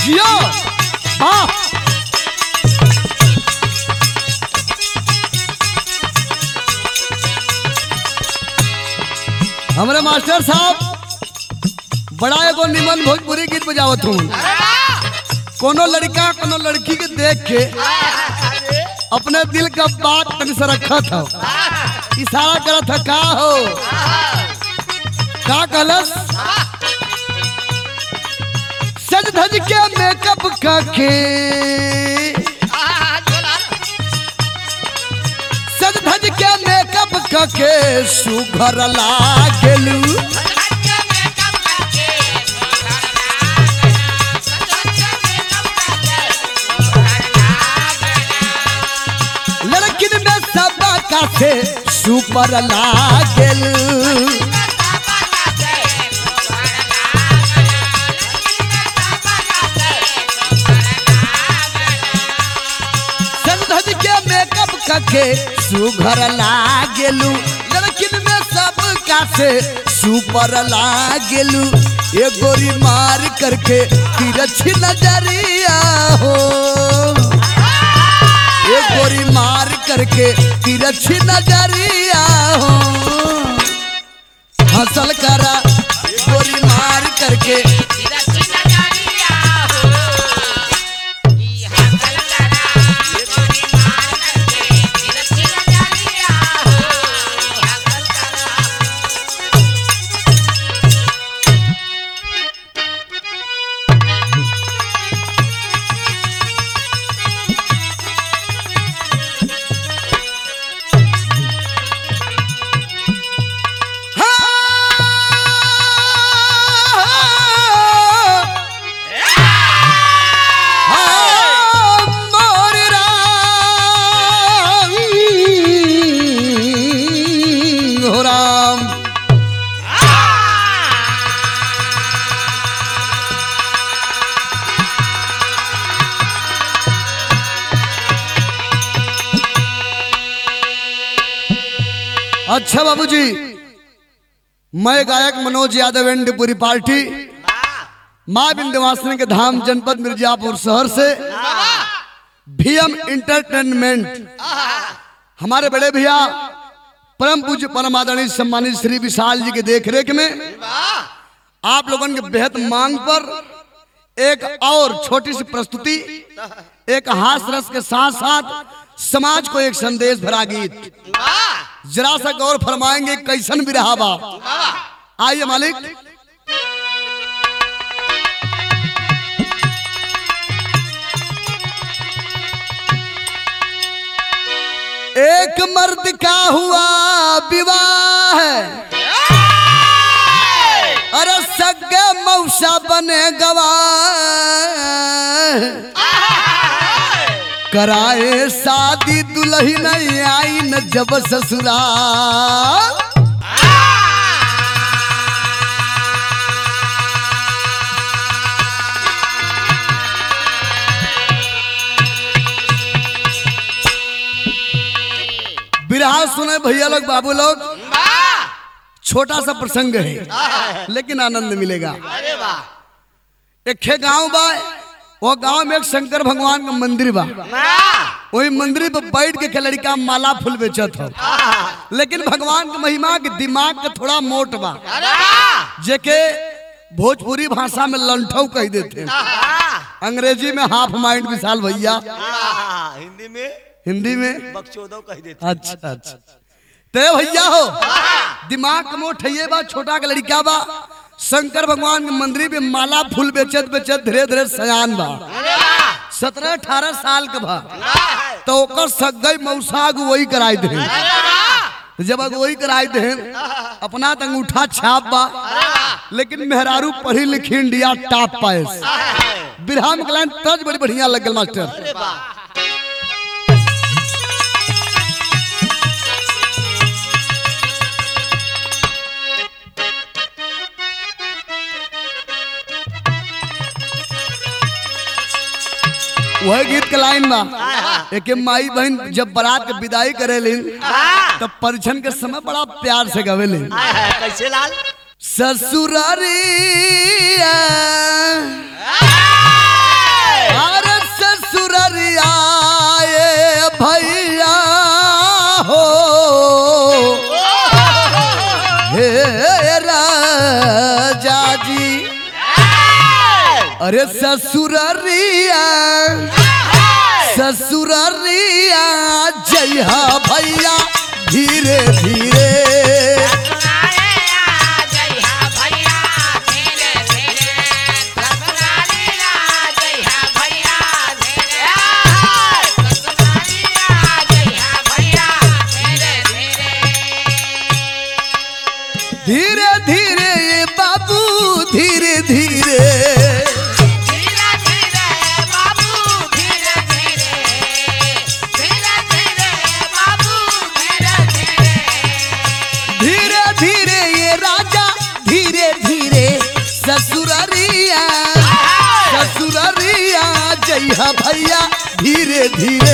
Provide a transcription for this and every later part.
जियो हाँ हमारे मास्टर साहब बड़ा एगो निमन भोजपुरी गीत बजावत हूँ। कोनो लड़का कोनो लड़की के देख के अपने दिल का बात तन से रखा था, इशारा करा था का हो का कलस सज धज के मेकअप करके सज धज के मेकअप करके सुघर लागलू लड़किन में सब का से सुपर लागल सज धज के मेकअप करके सुघर लागलू लड़किन में सब का से सुपर लागलू ये गोरी मार करके तिरछी नजरिया हो ये गोरी मार करके तिरछी नजरिया हो हंसल करा गोरी मार करके अच्छा बाबूजी, मैं गायक मनोज यादव एंड पूरी पार्टी मां विंध्यवासिनी के धाम जनपद मिर्जापुर शहर से भीएम इंटरटेनमेंट हमारे बड़े भैया परम पूज्य परम आदरणीय सम्मानित श्री विशाल जी के देखरेख में आप लोगों के बेहद मांग पर एक और छोटी सी प्रस्तुति, एक हास रस के साथ साथ समाज को एक संदेश भरा गीत जरा सा गौर फरमाएंगे कैसन भी रहा बा। आइए मालिक। एक मर्द का हुआ विवाह अरे सगे मौसा बने गवाह कराए शादी दुल्हन आई न जब ससुराल बिरहा सुने भैया लोग बाबू लोग, छोटा सा प्रसंग है लेकिन आनंद मिलेगा। एक गांव बा, वो गांव में एक शंकर भगवान का मंदिर बा, वही मंदिर पर बैठ के लड़का माला फूल बेचत हो, लेकिन भगवान की महिमा के दिमाग के थोड़ा मोट बा, जेके भोजपुरी भाषा में लंठौ कह देते, अंग्रेजी में हाफ माइंड विशाल भैया, हिंदी में बकचोदो कह देते। अच्छा अच्छा, ते भैया हो दिमाग मोट है बा, छोटा का लड़का बा, शंकर भगवान के मंदिर में माला फूल बेचत बेचत धीरे धीरे सयान बा, 17-18 साल का बा, तो ओकर सगई मौसा अगुवई कराई दे, जब अगुवई कराई दे अपना अंगूठा छाप बा, लेकिन मेहरारू पढ़ी लिखी इंडिया टॉप पास बिरहा में कलाइन तज बड़ी बढ़िया लगल मास्टर। वह गीत के लाइन बा, एक माई बहन जब बारात के विदाई करेलिन तब परिछन के समय बड़ा प्यार से गवेलिन। कैसे लाल? ससुरारी अरे ससुररिया ससुररिया जइहा भैया धीरे धीरे धीरे धीरे ये बाबू धीरे धीरे धीरे धीरे ये राजा धीरे धीरे ससुररिया ससुररिया जइहा भैया धीरे धीरे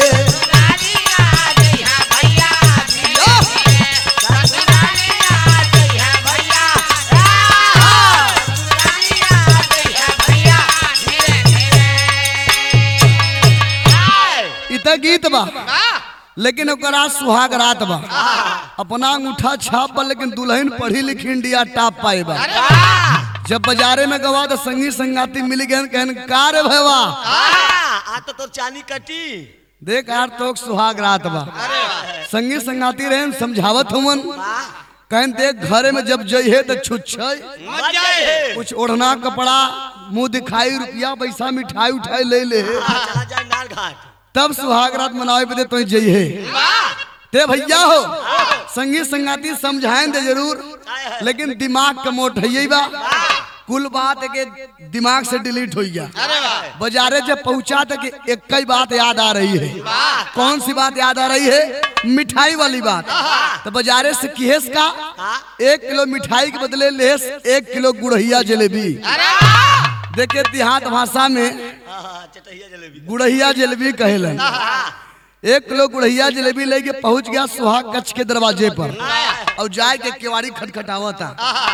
गीत बा लेकिन ओकरा सुहाग रात बा अपना अंगूठा छाप बा लेकिन दुल्हन पढ़ी लिखी इंडिया टॉप पाए बा जब बाजारे में गवा तो संगी संगाती मिल गए कहन कार भैया आ तो चानी कटी देख यार तो सुहाग रात बा संगी संगाती रहे समझावत हुमन कहन देख घरे में जब जइहे तो छुछ कुछ ओढ़ना कपड़ा मुंह दिखाई रुपया पैसा मिठाई उठाई ले ले तब सुहाग रात मनावे पे तो जइहे ते भैया हो संगी संगाती समझाएं दे जरूर लेकिन दिमाग का मोट है बा कुल बात के दिमाग से डिलीट हो गया बाजारे जब पहुंचा तक एक ही बात याद आ रही है कौन सी बात याद आ रही है मिठाई वाली बात तो बाजारे से किहेस का 1 किलो मिठाई के बदले लेस 1 किलो गुड़हिया जलेबी देखिए देहात भाषा में गुड़हिया जलेबी कहेलन 1 किलो गुड़हिया जलेबी लेके पहुंच गया सुहाग कच्छ के दरवाजे पर और जाए के केवाड़ी खटखटावता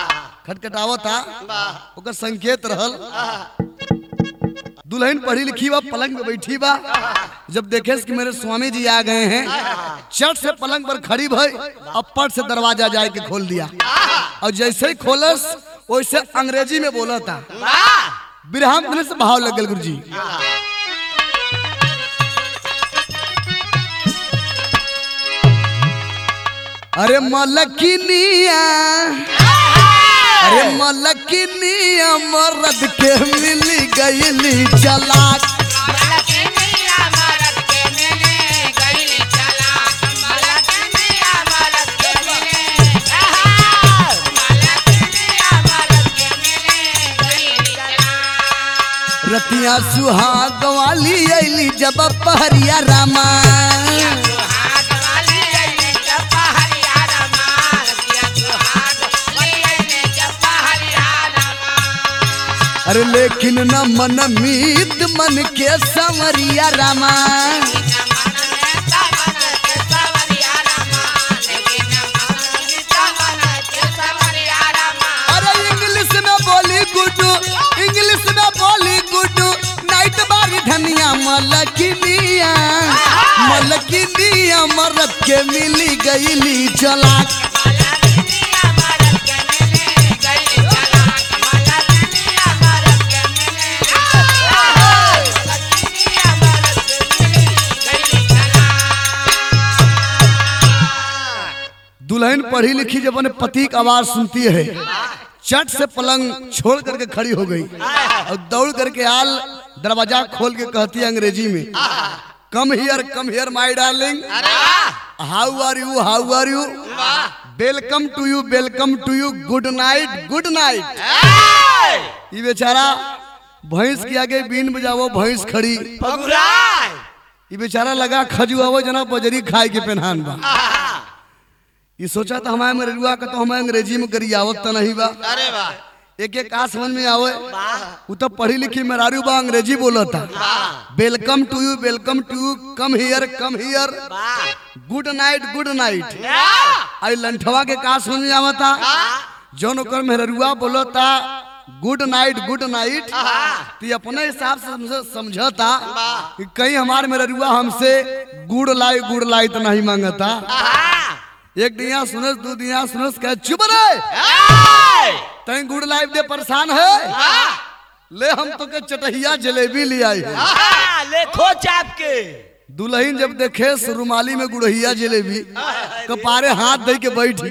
ओकर संकेत रहल दुल्हन पढ़ी लिखी बा पलंग पे बैठी बा जब देखे कि मेरे स्वामी जी आ गए हैं चट से पलंग पर खड़ी भई अप्पट से दरवाजा जाए के खोल दिया और जैसे ही खोलस वैसे अंग्रेजी में बोला था बिरहम से भाव लगल गुरुजी अरे मलकिनिया अरे मलकिनिया मर्द के मिली गईली चलाक रतिया सुहाग वाली अली जब पहरिया रामा अरे लेकिन न मन मीत मन के संवरिया रामा अरे इंग्लिश में बोली गुड्डू इंग्लिश में बोली गुड्डू नाइट बारी धनिया मलकिनिया मलकिनिया मरद के मिली गईली चलाक दुल्हन पढ़ी लिखी जब अपने पति की आवाज सुनती है चट से पलंग छोड़ करके खड़ी हो गई और दौड़ करके आल दरवाजा खोल के कहती है अंग्रेजी में come here my darling how are you welcome to you good night ये बेचारा भैंस के आगे बीन बजावो भैंस खड़ी ये बेचारा लगा खजुआवो जना बजरी खाए के पेनहान बा ये सोचा था हमारे मरुआ का तो हमारे अंग्रेजी में गरियावत तो नहीं बा अरे वाह एक समझ में आवे वो तो पढ़ी लिखी मेरारू बा अंग्रेजी बोला था welcome to you come here good night आई लंठवा के का समझ में आवा था जौन ओकर मेहरुआ बोला था गुड नाइट तो अपने हिसाब से समझता कि कहीं हमारे मेहरुआ हमसे गुड लाई तो नहीं मांगता एक दिया सुनस दो दिया सुनस कह चुप रहे तई गुड लाइफ दे परेशान है ले हम तो के चटहिया जलेबी ले आई है। ले खो चाप के दुल्हन जब देखे रुमाली में गुड़हिया जलेबी कपारे हाथ दे के बैठी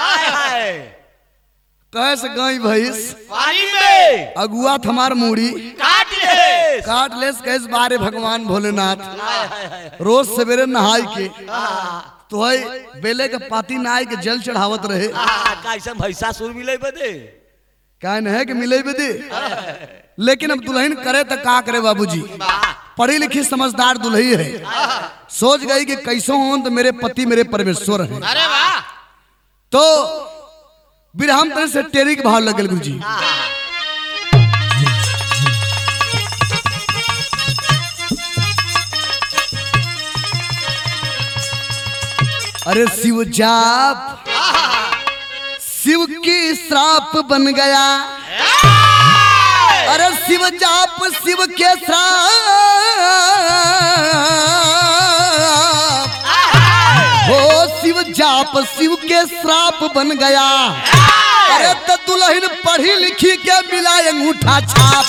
कहे से गई भैंस पानी में अगुआ थमार मूड़ी काट ले कैसे बारे भगवान भोलेनाथ रोज सवेरे नहाई के तो है बेले के पाती नहाई के जल चढ़ावत रहे कैसे भैंसा सुर मिले बदे क्या नहीं कि मिले बदे लेकिन अब दुल्हन करे तो का करे बाबूजी पढ़ी लिखी समझदार दुल्ही है सोच गई कि कैसो हो तो मेरे पति मेरे परमेश्वर हैं। अरे वाह तो बिरहम तरह से टेरी के भाव लगल गुरुजी। अरे शिव जाप शिव की श्राप बन गया। अरे शिव जाप शिव के श्राप हो शिव जाप शिव के श्राप बन गया। अरे तो दुल्हन पढ़ी लिखी के मिला अंगूठा छाप।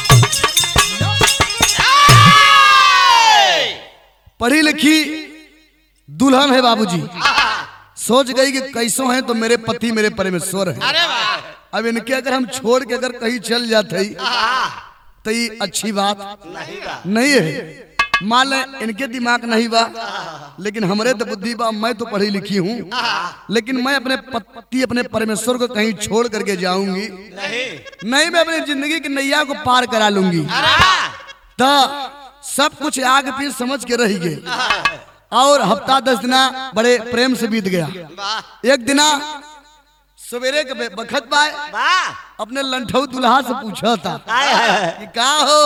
पढ़ी लिखी दुल्हन है बाबूजी सोच गई कि कैसो हैं तो मेरे पति मेरे परमेश्वर हैं। अब इनके अगर हम छोड़ के अगर कहीं चल जाते तो ये अच्छी बात नहीं है। मान ले इनके दिमाग नहीं बा लेकिन हमरे तो बुद्धि बा। मैं तो पढ़ी लिखी हूँ लेकिन मैं अपने पति अपने परमेश्वर को कहीं छोड़ करके जाऊंगी नहीं। मैं अपनी जिंदगी की नैया को पार करा लूंगी। तो सब कुछ आग पीछे समझ के रह गए और हफ्ता 10 दिना बड़े प्रेम से बीत गया। एक दिना सवेरे के बखत बाय अपने लंठऊ दुल्हा से पूछा था कि का हो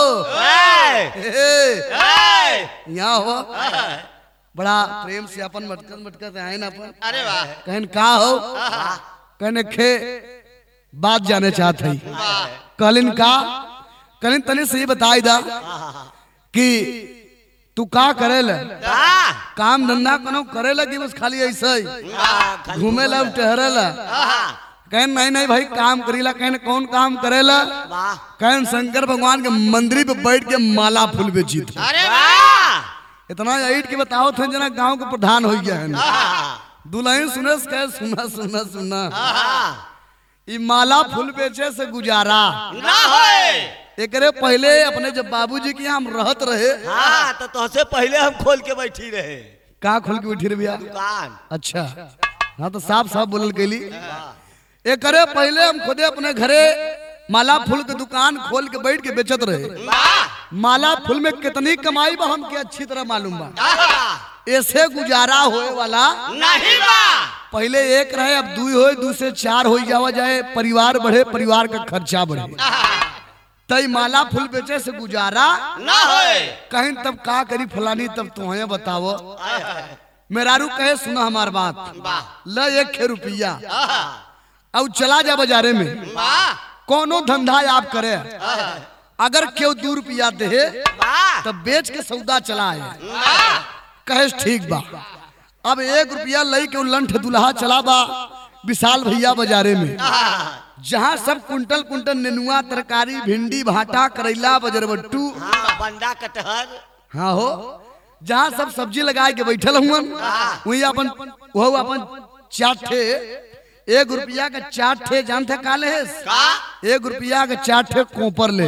यहाँ हो बड़ा प्रेम से अपन मटकत आए ना अपन। अरे वाह कहन का हो कहने खे बात जाने चाहते ही कहलिन का कहलिन तने से ये बताई दा कि तू का करेला काम धंधा कनो करेला कि बस खाली ऐसा ही घूमेला टहरेला। कहन नहीं नहीं भाई काम करीला। कहन कौन काम करेला कहन शंकर भगवान के मंदिर पे बैठ के माला फूल बेची थी। इतना ऐट के बताओ थे जना गांव के प्रधान हो गया है। दुल्हन सुने कहे सुना सुना सुना ये माला फूल बेचे से गुजारा ना होए। एकरे पहले अपने जब बाबूजी के हम रहत रहे तो तुझसे पहले हम खोल के बैठी रहे। का खोल के बैठी रहे भैया दुकान। अच्छा हाँ तो साफ साफ बोलल कैली। एकरे पहले हम खुदे अपने घरे माला फूल के दुकान खोल के बैठ के बेचत रहे। माला फूल में कितनी कमाई बा हमके अच्छी तरह मालूम बा। ऐसे गुजारा होए वाला नहीं बा। पहले एक रहे अब 2 हो 2 से 4 हो जावा जाए परिवार बढ़े परिवार का खर्चा बढ़े। तई माला फूल बेचे से गुजारा ना होए। कहीं तब का करी फलानी तब तुम्हें बताओ। मेरारू कहे सुना हमार बात ल 1 रुपया अब चला जा बाजारे में कोनो धंधा आप करे अगर क्यों 2 रुपया दे तब बेच के सौदा चलाए। कहे ठीक बा। अब 1 रुपया लई के लंठ दुल्हा चला बा विशाल भैया बाजारे में जहाँ सब कुंटल कुंटल नेनुआ तरकारी भिंडी भाटा करेला बजरबट्टू बंडा कटहर हाँ हो जहाँ सब सब्जी लगा के बैठल हुआ वही अपन वो अपन 4 ठे 1 रुपया का 4 ठे जानते का ले 1 रुपया का 4 ठे कोपर ले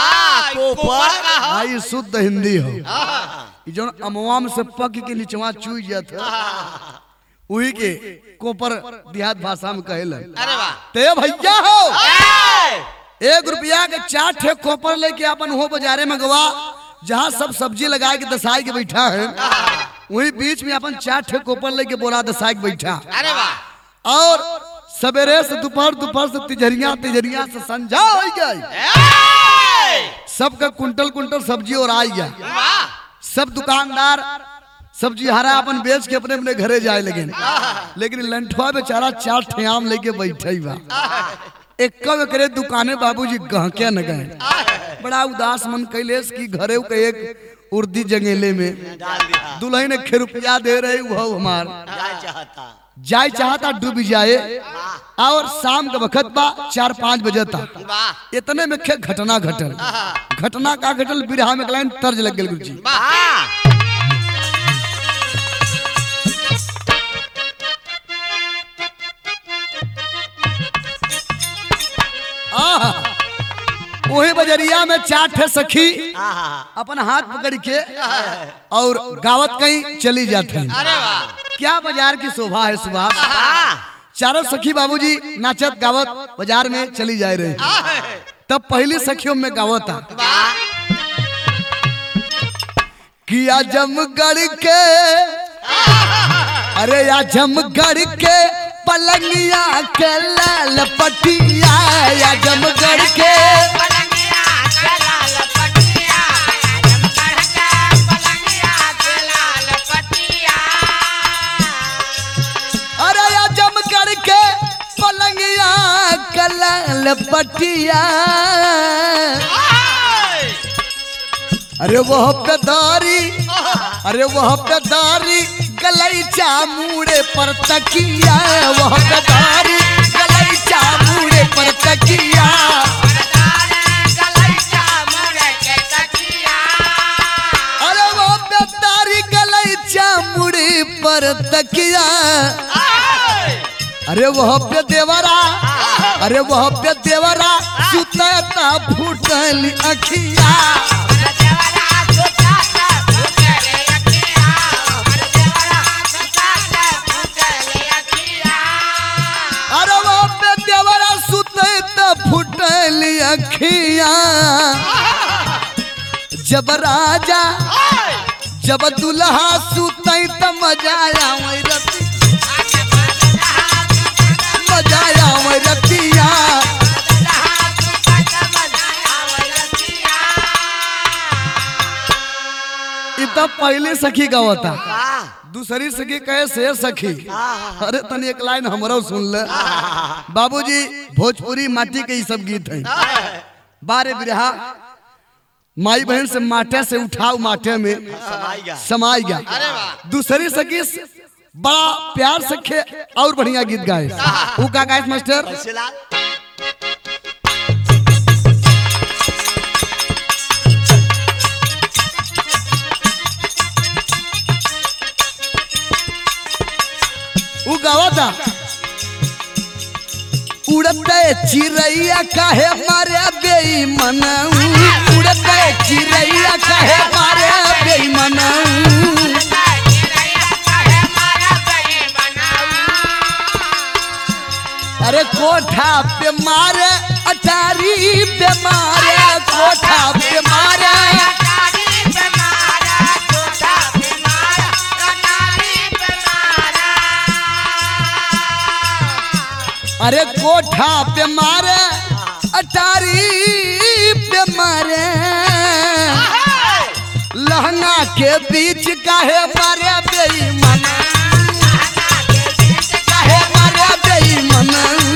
भाई शुद्ध हिंदी हो जो अमवा में से पक के नीचवा चूई जाता वही के कोपर देहात भाषा में कहेलन। ते भैया हो 1 रुपया के 4 ठे कोपर लेके अपन हो बाजारे में गवा जहाँ सब सब्जी लगा के दसाई के बैठा है वही बीच में अपन 4 ठे कोपर लेके बोला दसाई के बैठा। और सवेरे से दोपहर से तिजरिया से संझा हो गई सबका कुंटल कुंटल सब्जी और आई गया। सब दुकानदार सब्जी हरा अपन बेच के अपने अपने घरे जाए लगे लेकिन लंठवा बेचारा 4 ठे आम लेके बैठे ही बा। एक करे दुकाने बाबूजी गहके न गए बड़ा उदास मन कैलेस की घरे के एक उर्दी जंगेले में डाल दिया दुल्हन ने खे रुपया दे रहे वो हमार जाए चाहता जाए चाहता डूब जाए वाह और शाम के वक्त बा 4-5 बजे तक वाह इतने में खे घटना घटल घटना का घटल बिरहा में लाइन तर्ज लग गई गुरुजी वाह वही बजरिया में 4 ठे सखी आहा अपन हाथ पकड़ के और गावत कहीं चली जाते हैं। अरे वाह क्या बाजार की शोभा है सुभाष। वाह चारों सखी बाबूजी नाचत गावत बाजार में चली जा रही तब पहली सखियों में गावत था वाह कि आजमगढ़ के अरे आजमगढ़ के पलंगिया के लाल पटिया आजमगढ़ के अरे आजमगढ़ के पलंगिया के लाल पटिया अरे वह पेदारी अरे वह पेदारी गलैचा मुड़े पर तकिया वह पेदारी गलैचा मुड़े पर तकिया अरे वह पेदारी गलैचा मुड़े पर तकिया अरे वह पे देवरा अरे वह पे देवरा सुतता फूटल अखिया अरे वो पे देवरा सुते त फुटल अखिया जब राजा जब दुल्हा सुते त मजा आवे रति मजा आवे रतिया इतना पहले सखी का होता दूसरी सखी कहे से सखी अरे तनी एक लाइन हमरो सुन ले बाबूजी भोजपुरी माटी के ये सब गीत हैं बारे बिरहा माई बहन से माटे से उठाओ माटे में समाई गया दूसरी सखी बड़ा प्यार सखे और बढ़िया गीत गाए वो का गाए मास्टर गावा था उड़ते चिड़ैया काहे मारे बेईमान उड़ते चिड़ैया काहे मारे बेईमान अरे कोठा पे मारे अटारी पे मारे कोठा पे मारे अरे कोठा पे मारे अटारी पे मारे लहंगा के बीच काहे मारे बेईमान काहे मारे बेईमान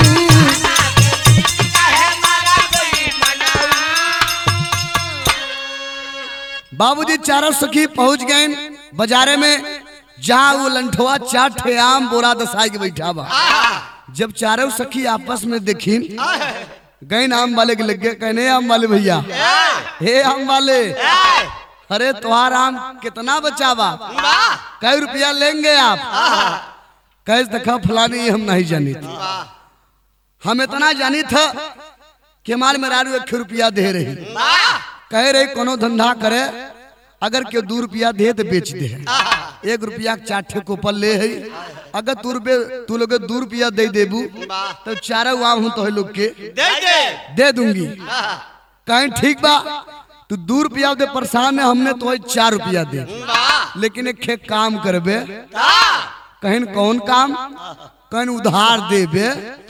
बाबूजी चारों सखी पहुंच गए बाजारे में जहाँ वो लंठवा 4 ठे आम बोरा दसाई के बैठा बा जब चारों सखी आपस में देखी गए आम वाले के लग गए कहने आम वाले भैया हे आम वाले अरे तुम्हारा आम कितना बचा बा कई रुपया लेंगे आप कैसे देखा फलानी हम नहीं जानी थी हम इतना जानी था कि हमारे मेहरारू 1 रुपया दे रही कह रहे कोनो धंधा करे अगर क्यों 2 रुपया दे तो बेच दे 1 रुपया 4 ठे कोपल ले है अगर तू लोग 2 रुपया दे देबू तो 4 आम तो है लोग के दे दूंगी कहीं ठीक बा तू 2 रुपया दे परेशान है हमने तो 4 रुपया दे लेकिन एक काम करबे कहीं कौन काम कहीं उधार देबे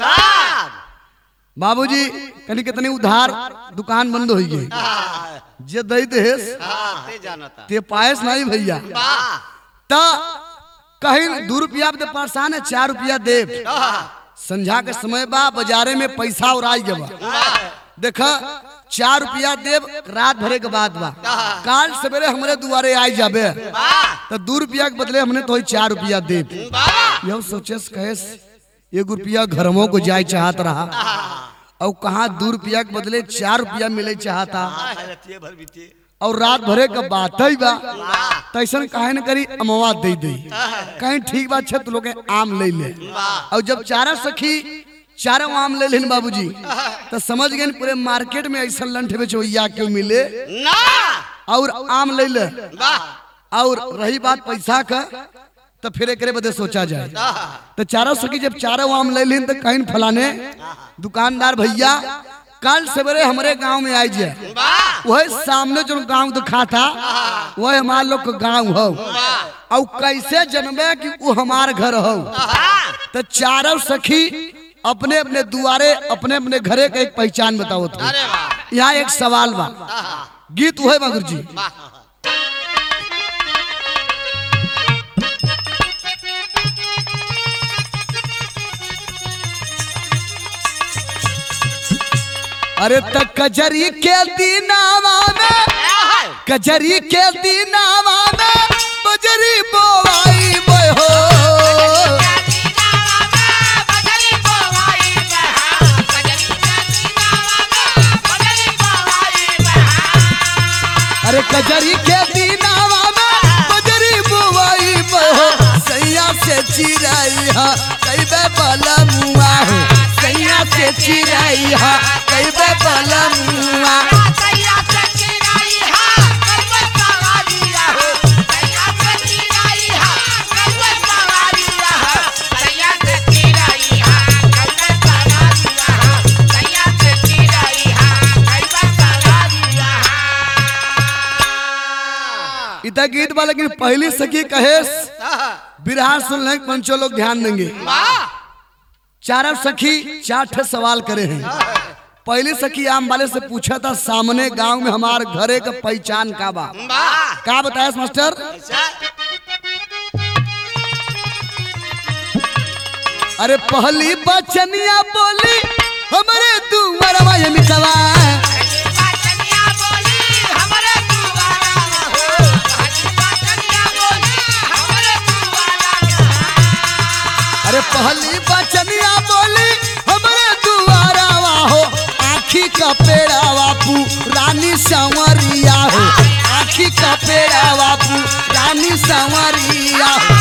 बाबूजी कहीं कितनी उधार दुकान बंद हो गई जे दे देस ते पायस नहीं भैया ता कहीं 2 रुपया दे परेशान है 4 रुपया दे संझा के समय बा बाजारे में पैसा उड़ाई गवा देखा 4 रुपया देव रात भरे के बाद बा काल सवेरे हमरे दुआरे आई जाबे तो 2 रुपया के बदले हमने तो 4 रुपया देव यह सोचेस कहेस 1 रुपया घरमों को जाए चाहत रहा और कहा 2 रुपया के बदले 4 रुपया मिले चाहता और रात भरे का बात ही बा तैसन काहे न करी अमवा दे दे कहीं ठीक बात छे तो लोग आम ले ले और जब चारा सखी चारों आम ले लेन बाबूजी तो समझ गए पूरे मार्केट में ऐसा लंठ बेचोइया क्यों मिले ना और आम ले ले और रही बात पैसा का तो फिर एक बदे सोचा जाए तो चारों सखी जब चारों आम ले लेन तो कहीं फलाने दुकानदार भैया कल सवेरे हमारे गांव में आई जाए वही सामने जो गांव दिखा था वही हमारे लोग का गांव हो और कैसे जन्मे कि वो हमार घर हो तो चारों सखी अपने अपने दुआरे अपने अपने घरे का एक पहचान बताओ तो यहाँ एक सवाल बा गीत हुए मगर जी अरे तक कजरी के दीनावा में कजरी के दीनावा में बजरी बोवाई हो अरे कजरी के दीनावा में बजरी बोवाई हो सैया से चिराई हा कई बे बला मुआ हो सैया से चिराई हा कई बे बला मुआ सैया से चिराई हा कई बे सवारिया हो सैया से चिराई हा कई बे सवारिया हो सैया से चिराई हा कई बे सवारिया हो सैया से चिराई हा कई बे सवारिया इतना गीत बा लेकिन पहली सखी कहेस बिरहा सुन ले पंचो लोग ध्यान देंगे चारों सखी 4 सवाल करे हैं पहली सखी आम वाले से पूछा था सामने गांव में हमारे घरे का पहचान का बा का बताया मास्टर अरे पहली बचनिया बोली हमारे दुआरवा ये मितवा अरे पहली बचनिया बोली हमारे दुआरावा हो आखी का पेड़ावा रानी संवरिया हो आखी का पेड़ावा रानी संवरिया हो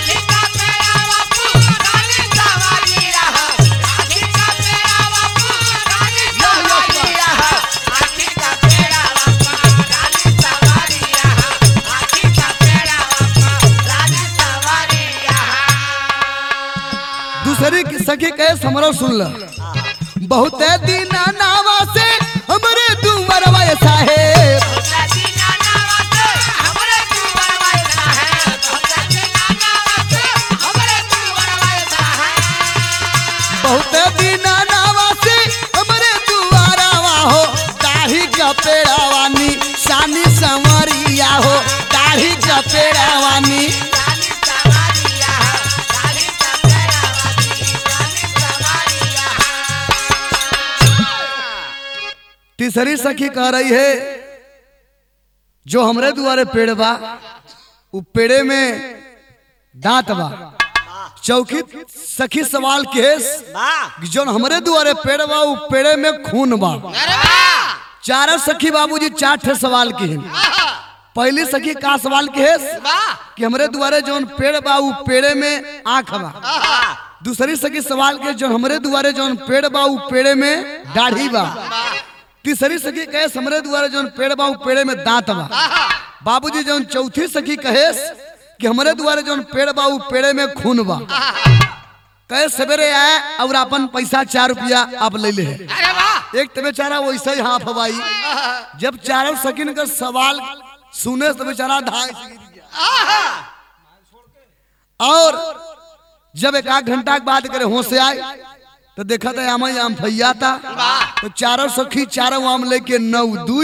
दूसरी सखी कहे समरो सुन ल बहुत दिन नावा से हमरे दुमरवा साहेब बहुत दिन नावा से हमरे दुआरावा हो दाढ़ी का पेड़ावानी शानी संवरिया हो दाढ़ी का पेड़ावानी तीसरी सखी कह रही है जो हमरे दुआरे पेड़ बा वो पेड़े में दांत बा चौकी सखी सवाल केस जो हमरे दुआरे पेड़ बा वो पेड़े में खून बा चारों सखी बाबूजी 4 सवाल की है पहली सखी का सवाल केस कि हमरे दुआरे जो पेड़ बा वो पेड़े में आंख बा दूसरी सखी सवाल के जो हमरे दुआरे जो पेड़ बा वो पेड़े में दाढ़ी बा तीसरी सखी कहे हमरे दुआरे जो पेड़ बा पेड़े में दांत बा बाबूजी जो चौथी सखी कहे कि हमरे दुआरे जो पेड़ बा पेड़े में खून बा कहे सवेरे आए और अपन पैसा 4 रुपया आप ले ले एक तो बेचारा वैसे ही हाथ हवाई जब चारों सखी का सवाल सुने तो बेचारा धाय और जब 1 घंटा के बाद करे होश से आए तो देखा था आम भैया था तो चारों सखी चारों आम लेके 9 2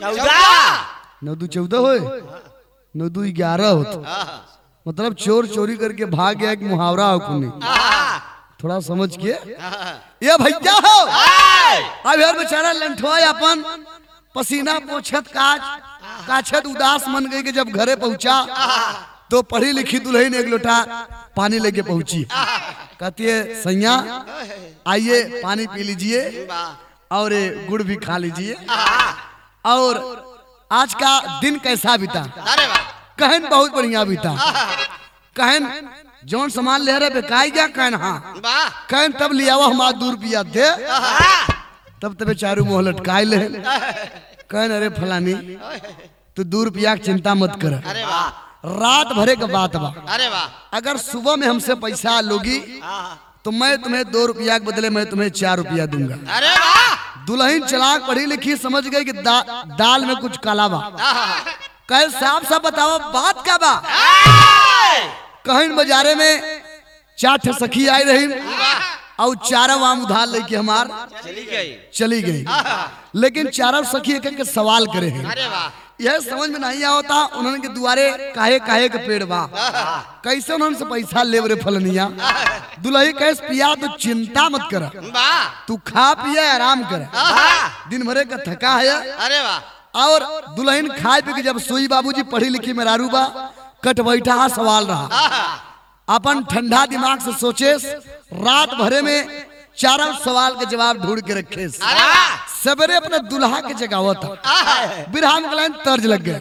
14 हो 9 2 11 होता मतलब चोर चोरी करके भाग गया एक मुहावरा हो कुनी थोड़ा समझ के ये भैया हो अब यार बेचारा लंठवा अपन पसीना पोछत काछत उदास मन गई कि जब घरे पहुंचा तो पढ़ी लिखी दुल्हन एक लोटा पानी लेके पहुंची। कहती है सैया आइए पानी पी लीजिए और गुड़ भी खा लीजिए और आज का दिन कैसा बीता। कहन बहुत बढ़िया बीता। कहन जौन सामान ले रहे बेकाई गया कहन हाँ कहन तब लिया हुआ हमारा 2 रुपया दे तब तबे चारू मोह लटकाए ले। कहन अरे फलानी तू 2 रुपया की चिंता मत कर रात भरे का बात बा। अगर सुबह में हमसे पैसा लोगी तो मैं तुम्हें 2 रुपया के बदले मैं तुम्हें 4 रुपया दूंगा। दुल्हन चलाक पढ़ी लिखी समझ गई कि दाल में कुछ काला बा। कह साफ साफ बताओ बात क्या बा। कहन बाजारे में 4 सखी आई रही और 4 आम उधार लेके हमार चली गई। लेकिन 4 सखी एक के सवाल करे हैं। यह समझ में नहीं आता उन्होंने के दुआरे काहे काहे के पेड़ बा कैसे उन्होंने से पैसा ले रे फलनिया। दुल्ही कैसे पिया तो चिंता मत कर तू खा पिया आराम कर दिन भरे का थका है। और दुल्हन खाए पी के जब सोई बाबूजी पढ़ी लिखी मेरारू बा कट बैठा सवाल रहा अपन ठंडा दिमाग से सोचे रात भरे में 4 सवाल के जवाब ढूंढ के रखे सवेरे अपने दुल्हा के जगावत बिरहा में तर्ज लग गए।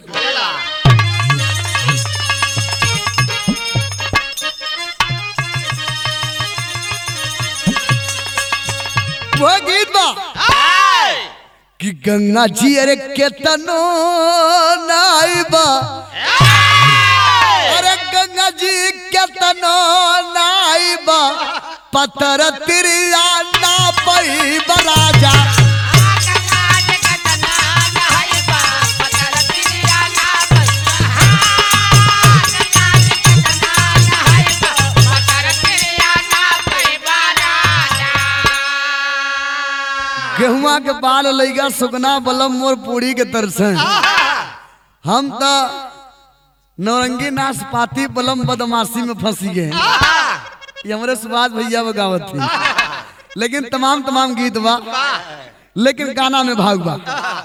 वो गीत बा कि गंगा जी अरे केतनो नाइबा अरे गंगा जी केतनो नाइबा पत्थर तिरिया ना पई बराजा। गेहुआ के बाल लईगा सुगना बलम मोर पूरी के तरसन हम तो नौरंगी नाशपाती बलम बदमाशी में फंसी गए। ये हमारे सुभाष भैया बगावत थी लेकिन तमाम गीत बा लेकिन गाना में भाग बा।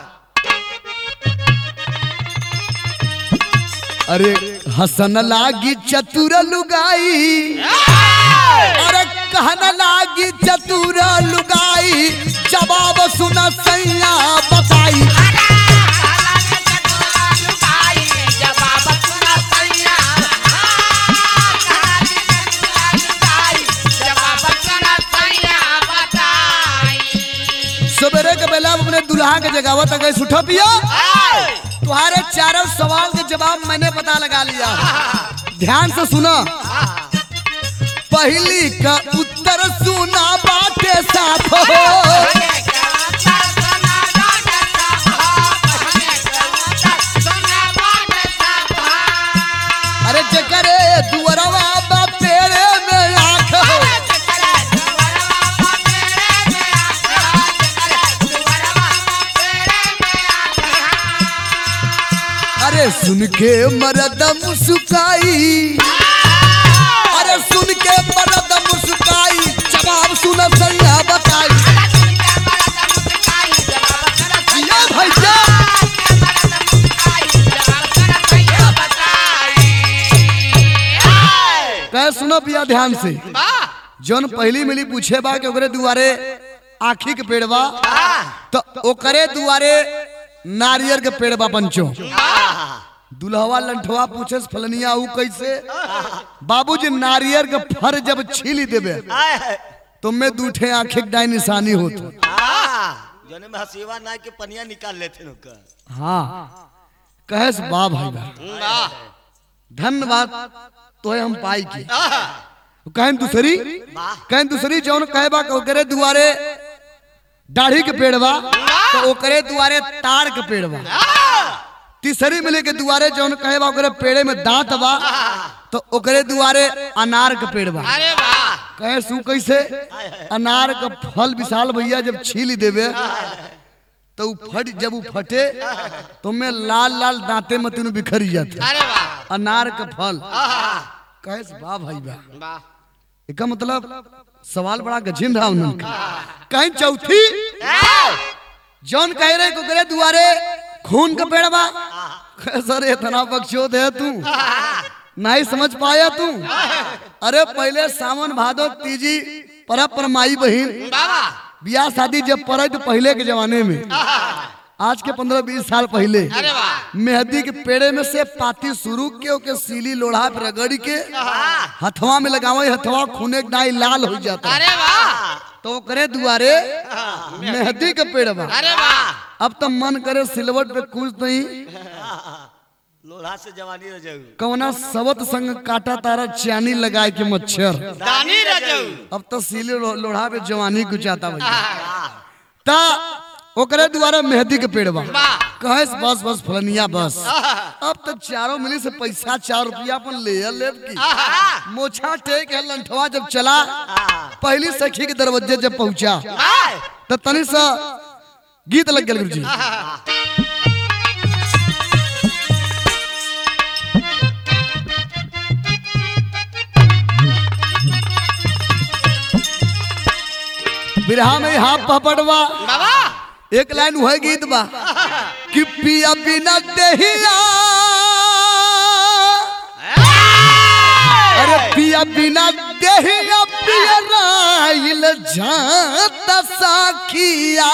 अरे हसन लागी चतुर लुगाई अरे कहना लागी चतुर लुगाई जवाब सुना सैया बताई। सवेरे के बेला अपने दुल्हा के जगावत गए उठो पिया तुम्हारे 4 सवाल के जवाब मैंने पता लगा लिया। ध्यान से सुनो पहली का उत्तर सुना बातें साफ हो अरे जकरे दुअरवा बा पेड़े में आँख हो अरे सुन के मर्द मुस्काई अरे सुन के मर्द मुस्काई जवाब सुन सैया बताई। भैया कह सुनो पिया ध्यान से जौन पहली मिली पूछे बा के ओकरे दुआरे आँखी के पेड़ बा तो ओकरे दुआरे नारियल के पेड़ बा पंचो। दुल्हवा लंठवा पूछे फलनिया ऊ कैसे बाबूजी नारियल के फर जब छीली देबे तो मैं 2 ठे आंखें डाई निशानी होत जने में हसीवा ना के पनिया निकाल लेथे नुका। हाँ कहेस बा भाई बा धन्यवाद तो हम पाई की कहन दूसरी जौन कहे बा ओकरे दुआरे दाढ़ी के पेड़ बा तो ओकरे दुआरे ताड़ के पेड़ बा। तीसरी मिले के दुआरे जौन कहे बा ओकरे पेड़े में दांत बा तो ओकरे दुआरे अनार के पेड़ बा। कहे सू कैसे अनार का फल विशाल भैया जब छील देवे तो जब फटे तो मैं लाल लाल दांते में तीनों बिखरी जाते अनार का फल। कहे बा भाई बा इसका मतलब सवाल बड़ा गजीन रहा उनका। कहीं चौथी जौन कह रहे को करे दुआरे खून का पेड़ बा। सर इतना बख्शोद है तू, नहीं समझ पाया तू। अरे पहले सावन भादो तीजी परब पर माई बहन ब्याह शादी जब पड़े तो पहले के जमाने में, आज के 15-20 साल पहले मेहंदी के पेड़े में से पाती शुरू के सीली लोढ़ा पे रगड़ी के हथवा में लगावे, हथवा खूने डाई लाल हो जाता। तो करे दुआरे मेहंदी के पेड़ बा। अब तो मन करे सिलवट पे कुछ नहीं, लोहा से जवानी रह जाऊ। कौना सबत संग काटा तारा चानी लगाए के मच्छर दानी रह जाऊ। अब तो सीले लोढ़ा पे जवानी गुचाता भैया। ता ओकरे द्वारा मेहंदी के पेड़ बा। कहे बस बस फलनिया बस। अब तो चारों मिली से पैसा 4 रुपया अपन ले की मोछा टेक है लंठवा जब चला पहली सखी के दरवाजे जब पहुंचा तो तनी सा गीत लग गया गुरुजी। बिरहा में यहाँ पपड़वा एक लाइन हुआ गीत बा कि पिया बिना देहिया, अरे पिया बिना देहिया पिया राइल जाता साखिया।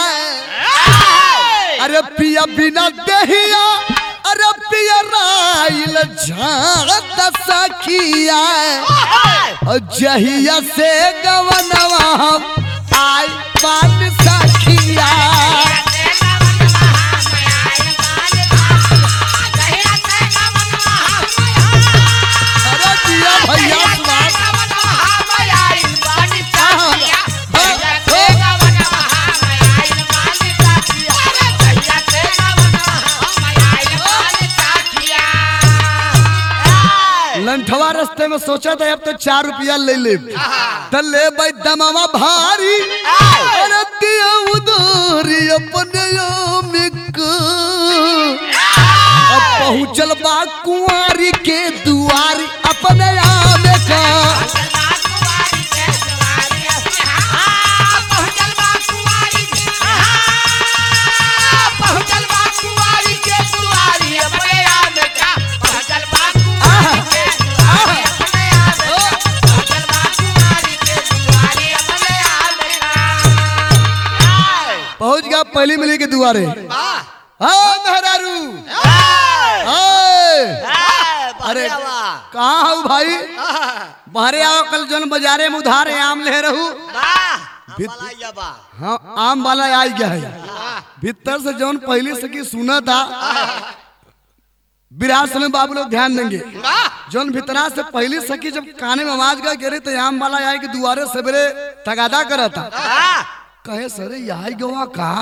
अरे पिया बिना देहिया, अरे पिया राइल जाता साखिया। जहिया से गवनवा आई पान साखिया। अरे दिया भैया लंठवा रास्ते में सोचा था अब तो 4 रुपया ले ले भाई दमावा भारी। अरे दिया उधारी अपने अब पहुँचल बा कुंवारी के दुआरी अपने आम का। पहुंच गया पहली मिली के दुआरे। मेहरारू अरे कहाँ हो भाई? बाहरे आओ, कल जौन बाजारे में उधार आम ले रहू। हाँ आम वाला आई गया है। भीतर से जौन पहली सकी सुना था विराट समय बाबू लोग ध्यान देंगे। जौन भीतरा से पहली सकी जब काने में आवाज गई गिरे तो आम वाला आई के दुआरे सवेरे तगादा करा था। कहे सर यही गवा कहा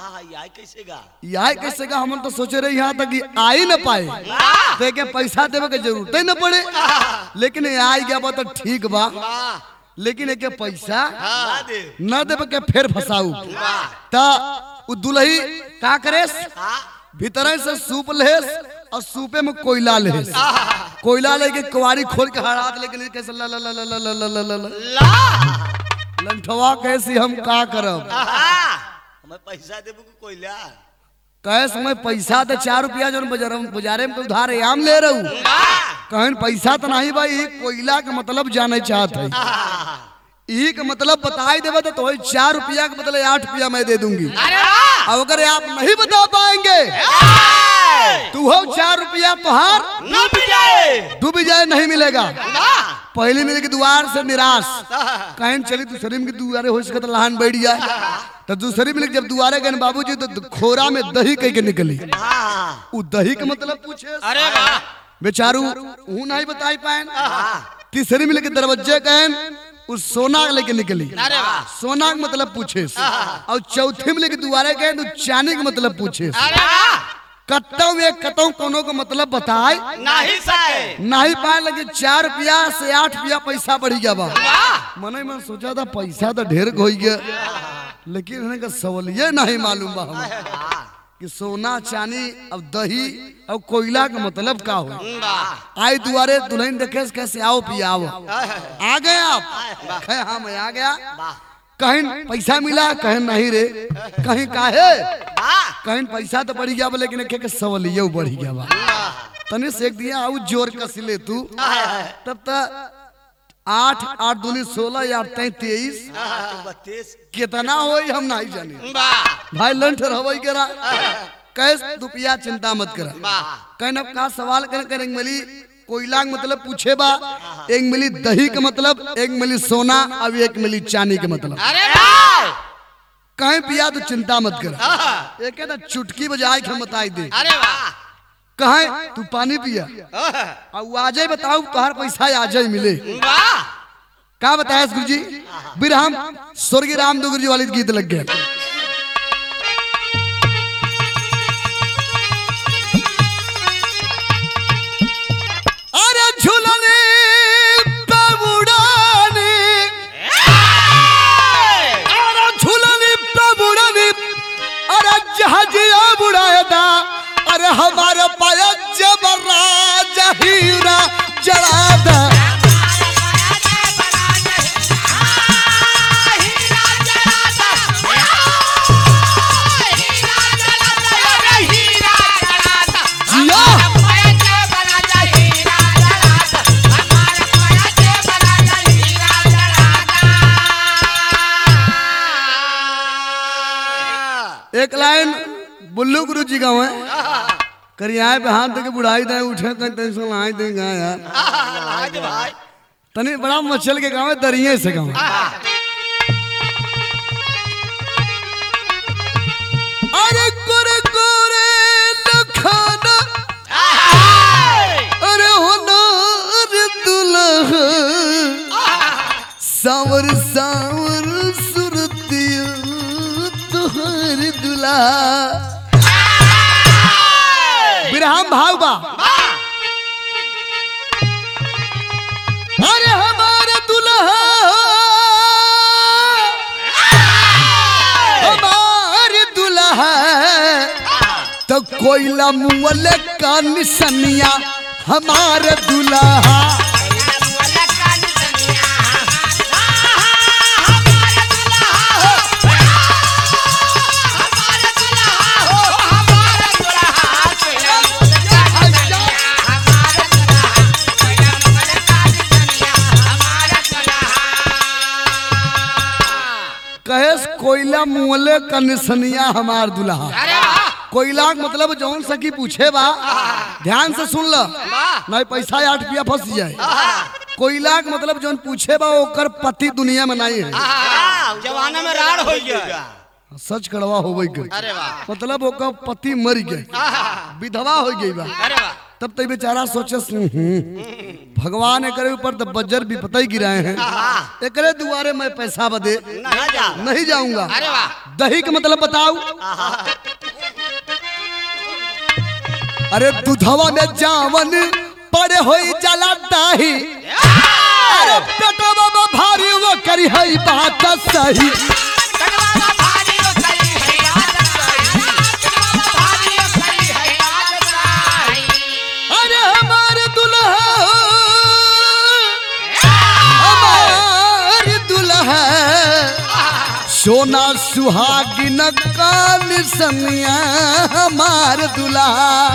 कैसे गा? हम तो सोचे रहे यहाँ तक आई न पाए देखे पैसा देवे के जरूरत ही न पड़े, लेकिन आई गया बा तो ठीक बा। लेकिन एक पैसा न देवे के फिर फसाऊ ता दुलही का करे भीतर से सूप लेस और सूपे में कोयला लेस। कोयला लेके कुवारी खोल के हरात लेके कैसे ला ला ला ला ला ला ला ला लंठवा कैसी हम का करब? हमें पैसा देबू को कोयला कहे समय पैसा तो 4 रुपया जो बाजारे में उधार आम ले रहू। कहन पैसा तो नहीं भाई, कोयला का मतलब जाने चाहत है। ई का मतलब बताई देवे तो 4 रुपया का मतलब 8 रुपया मैं दे दूंगी। अब अगर आप नहीं बता पाएंगे तो हो 4 रुपया तुहार डूब जाए नहीं मिलेगा। पहले मिले के द्वार से निराश कहीं चली दूसरे में दुआरे हो सके तो लहान बैठ जाए। तो दूसरी मिले जब दुआरे गए बाबूजी तो खोरा में दही कह के निकली। वो दही का मतलब पूछे अरे वाह बेचारू वो नहीं बताई पाए। तीसरी मिले के दरवाजे गए उस सोना लेके निकली। सोना का मतलब पूछे। और चौथी मिले के दुआरे गए तो चांदी का मतलब पूछे। कत्तों में कतों कोनो का मतलब बताए नहीं पाए। लगे 4 रुपया से 8 रुपया पैसा बढ़ी गया बा। मने में सोचा था पैसा तो ढेर हो गया, लेकिन इन्हें का सवाल ये नहीं मालूम बा हमें कि सोना चांदी अब दही और कोयला का मतलब का हो। आई दुआरे दुल्हन देखे कैसे आओ पियाओ आ गए आप कहे हाँ मैं आ गया। कहीं पैसा मिला कहीं नहीं रे कहीं काहे कहीं पैसा तो बढ़ी गया लेकिन के सवलियो बढ़ी गया बा तने सेक दिया आउ जोर कस ले तू तब तक 8 8 दूनी 16 या 23 कितना होई हम नहीं जाने भाई लंठ रहवई करा कैस तू पिया चिंता मत करा कहीं अब का सवाल करेंगे मिली कोयला मतलब पूछे बा एक मिली दही का मतलब एक मिली सोना अब एक मिली चांदी के मतलब कहीं पिया तो चिंता मत कर एक ना चुटकी बजाए के हम बताई दे कहे तू पानी पिया और आजे बताऊ तोहर पैसा आजे मिले का बताया गुरु जी बिरहम स्वर्गीय रामदेव गुरु जी वाली गीत लग गए। अरे झूलने प्रभुड़ाने अरे झूलने प्रभुड़ाने अरे जहाजिया बुड़ाएदा अरे हमारे पाया जबरा जहीरा जलादा एक लाइन बुल्लू गुरु जी गाँव है करियाए पे हाथ दे के बुढ़ाई दे उठे कहीं टेंशन लाई दे गा यार तनी बड़ा मचल के गाँव है दरिये से गाँव अरे गोरे गोरे लखाना अरे होनार दुल्हा सावर सावर सुरतिया तुहर दुल्हा बिरहम भाव बा अरे हमारे दुल्हा हमारे दुल्हा तो कोयला मुअल का निसनिया हमारे दुल्हा कोयला मुअले का निसनिया हमार दुल्हा कोयला मतलब जौन सकी पूछे बा ध्यान से सुन ल नहीं पैसा 8 रुपया फंस जाए कोयला मतलब जौन पूछे बा ओकर पति दुनिया में नहीं है जवाना में राड़ हो गया सच कड़वा हो गई मतलब ओकर पति मर गए विधवा हो गई बा तब तक बेचारा सोचे भगवान एक ऊपर तो बजर भी पता ही गिराए हैं एक दुआरे मैं पैसा बदे नहीं जाऊंगा। दही का मतलब बताओ अरे दूधवा में जावन पड़े हो जला दही अरे पेटवा में भारी वो करी है बात सही सोना सुहागिन का निसनिया हमार दुल्हा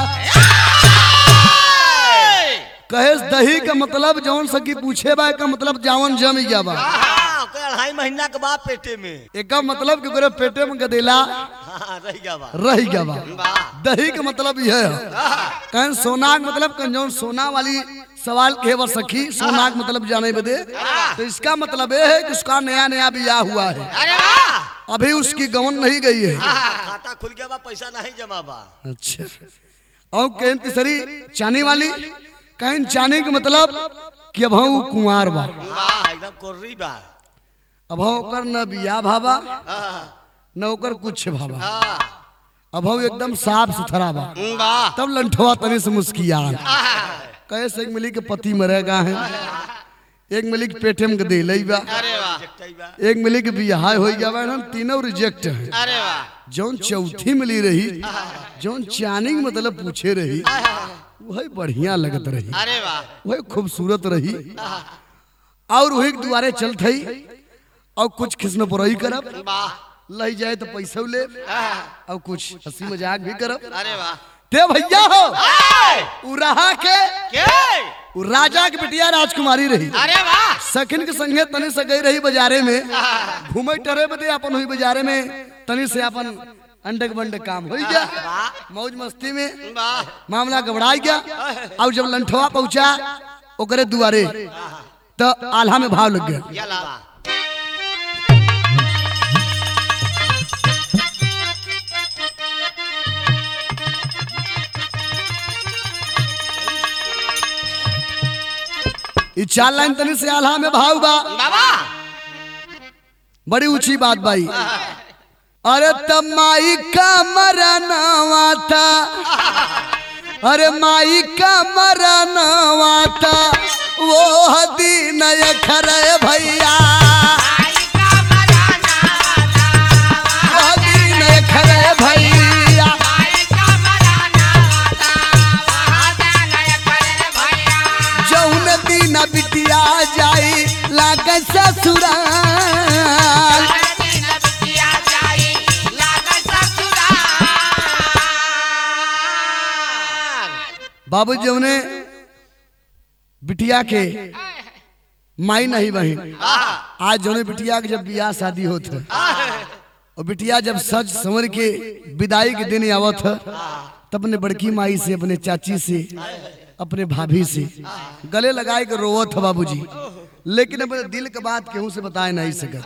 कहे दही का मतलब जौन सकी पूछे बा का मतलब जावन जम गया बा 2.5 महीना के बाद पेटे में एक मतलब कि गोरे पेटे में गदेला रह गया बा दही का मतलब यह है कहीं सोना मतलब जौन सोना वाली सवाल के वर सखी सोना मतलब जाने बदे तो इसका मतलब ये है कि उसका नया नया ब्याह हुआ है अभी उसकी गवन नहीं गई है खाता खुल गया बा पैसा नहीं जमा बा। अच्छा और कहीं तीसरी चानी वाली कहीं चानी के मतलब कि अब हम कुंवार बा एकदम कोर्री बा अब ओकर न बिया भाबा न ओकर कुछ भाबा अब हम एकदम साफ सुथरा बा तब लंठवा तने से मुस्कियान कैसे मिली के पति मरेगा है एक मिली के पेटीएम के दे लई बा, अरे वाह एक मिली के बियाह हो जावा ना, तीनों रिजेक्ट है। अरे वाह जौन चौथी मिली रही, जौन चानिंग मतलब पूछे रही, वही बढ़िया लगत रही, अरे वाह वही खूबसूरत रही, और वही के दुआरे चलत हई, और कुछ खिस्म पुरई करब, वाह लई जाए तो पैसा ले, और कुछ हंसी मजाक भी करब। अरे वाह ते भैया हो उ रहा के के उ राजा के बिटिया राजकुमारी रही, अरे वाह सखिन के संगे तनी से गई रही बाजारे में, घूमे टरे बदे अपन हुई बाजारे में, तनी से अपन अंडक बंडक काम हो गया, मौज मस्ती में वाह मामला गबड़ा गया। और जब लंठवा पहुंचा ओकरे दुआरे तो आल्हा में भाव लग गया। यला ये 4 लाइन तनी से आल्हा में भाव बा, बाबा बड़ी ऊंची बात भाई। अरे तमाई का मरनवा था, अरे माई का मरनवा था, वो हदीन खरे भैया, हदीन खरे भैया, जौन दिन बिटिया जाई लाग ससुराल। बाबू जौने बिटिया के माई नहीं बहन, आज जौने बिटिया के जब बियाह शादी होत है, और बिटिया जब सज संवर के विदाई के दिन आवत है, तब अपने बड़की माई से, अपने चाची से, अपने भाभी से गले लगाए के रोवत है बाबूजी, लेकिन अपने दिल के बात केहू से बताए नहीं सकत।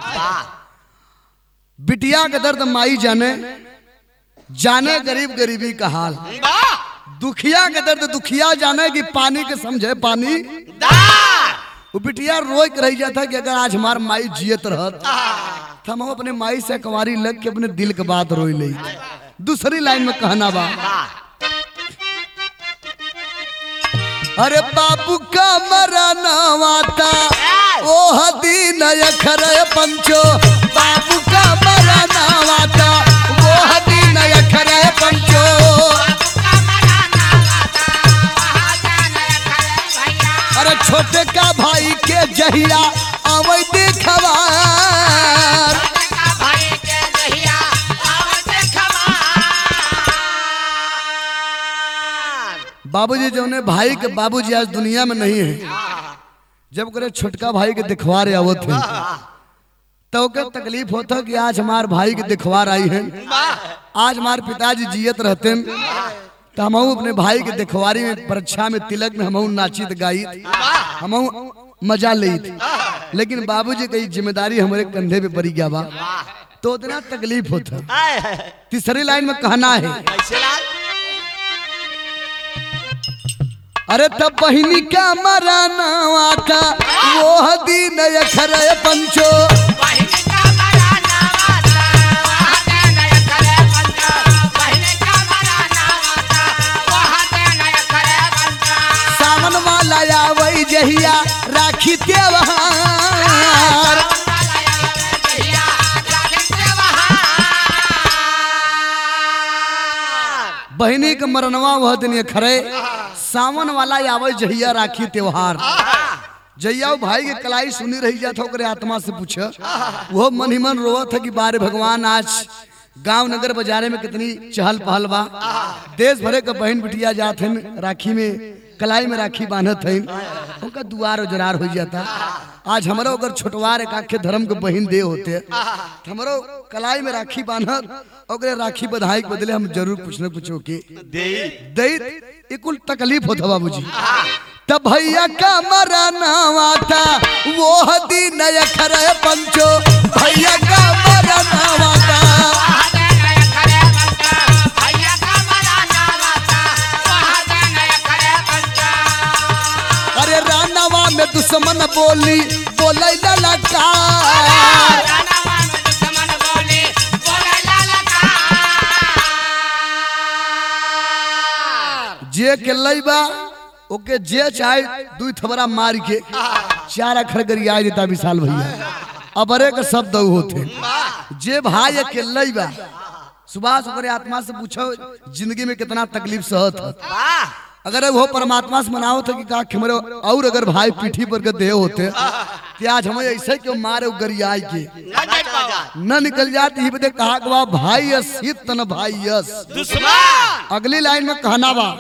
बिटिया के दर्द माई जाने, जाने गरीब गरीबी का हाल, दुखिया के दर्द दुखिया जाने कि पानी के समझे पानी। वो बिटिया रोई के रह जाता कि अगर आज हमार माई जियत रहत, तो हम अपने माई से कुंवारी लग के अपने दिल के बात रोई ले। दूसरी लाइन में कहना बा, अरे बाबू का मरनवा था, ओ हदीन खरे पंचो, बाबू का मरनवा था, वो हदीन खरे पंचो। अरे छोटे का भाई के जहिया आवै देखवा, बाबूजी जौने भाई के बाबूजी आज दुनिया में नहीं है, जब करे छोटका भाई के दिखवार आवत है, तो के तकलीफ होता कि आज हमार भाई के दिखवार आई है, आज हमार पिताजी जियत रहते, तो हम अपने भाई के दिखवारी में, परीक्षा में, तिलक में हम नाचित गाई, हम मजा ली थी, लेकिन बाबूजी की जिम्मेदारी हमारे कंधे पे पड़ी गया बा, तो उतना तकलीफ होता। तीसरी लाइन में कहना है, अरे तब बहिनी का मरनवा था, वो हदीन खरे पंचो, सावन वाला आवै जहिया राखी त्योहार। बहिनी के मरनवा वह दिन खरे, सावन वाला आवै जहिया राखी त्योहार। जैया भाई के कलाई सुनी रही जाता, ओकरे आत्मा से पूछा, वो मन ही मन रोवत है कि बारे भगवान, आज गांव नगर बाजारे में कितनी चहल पहल बा, देश भरे के बहन बिटिया जात हैं राखी में, कलाई में राखी बांधत हैं, उनका दुआर उजरार हो जाता। आज हमारा अगर छोटवार एक आखे धर्म के बहन दे होते, हमारो कलाई में राखी बांधत, और राखी बधाई के बदले हम जरूर कुछ न कुछ के दे, कुल तकलीफ होता बाबूजी। तब भैया का मरनवा था, वो हदीन खरे पंचो, भैया का मरनवा था, अरे रानवा में दुश्मन बोली बोले ललकार, जे के लईबा ओके जे चाहे दुई थबरा मार के 4 अक्षर गरिया देता विशाल भैया। अब अरे का शब्द होते जे भाई अकेले ही बा सुभाष ओकरे आत्मा से पूछो जिंदगी में कितना तकलीफ सहत है। अगर वो परमात्मा से मनाओ थे कि का खमरे और अगर भाई पीठी पर के देह होते कि आज हमें ऐसे क्यों मारे गरियाई के न निकल जाती ही बदे कहा कि भाई यस हित न भाई यस दुश्मन। अगली लाइन में कहना बा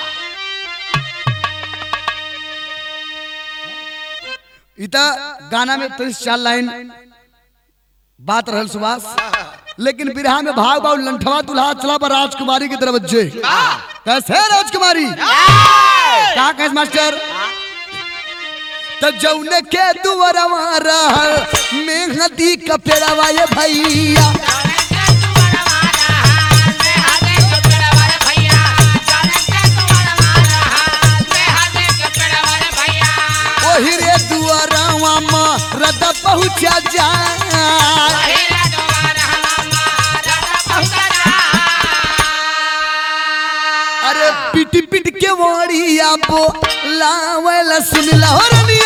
इता गाना में 34 लाइन बात रहल सुभाष, लेकिन बिरहा में भाग भाव लंठवा दुल्हा चला पर राजकुमारी की तरफ जे कैसे राजकुमारी क्या कैसे मास्टर तो जौने के दुवरवा रहल मेहंदी का पेड़वा ये भैया ओही रे दुवरवा में रद पहुंचा जा अरे पिट पिट के वाड़िया बो लावला सुन लहरनिया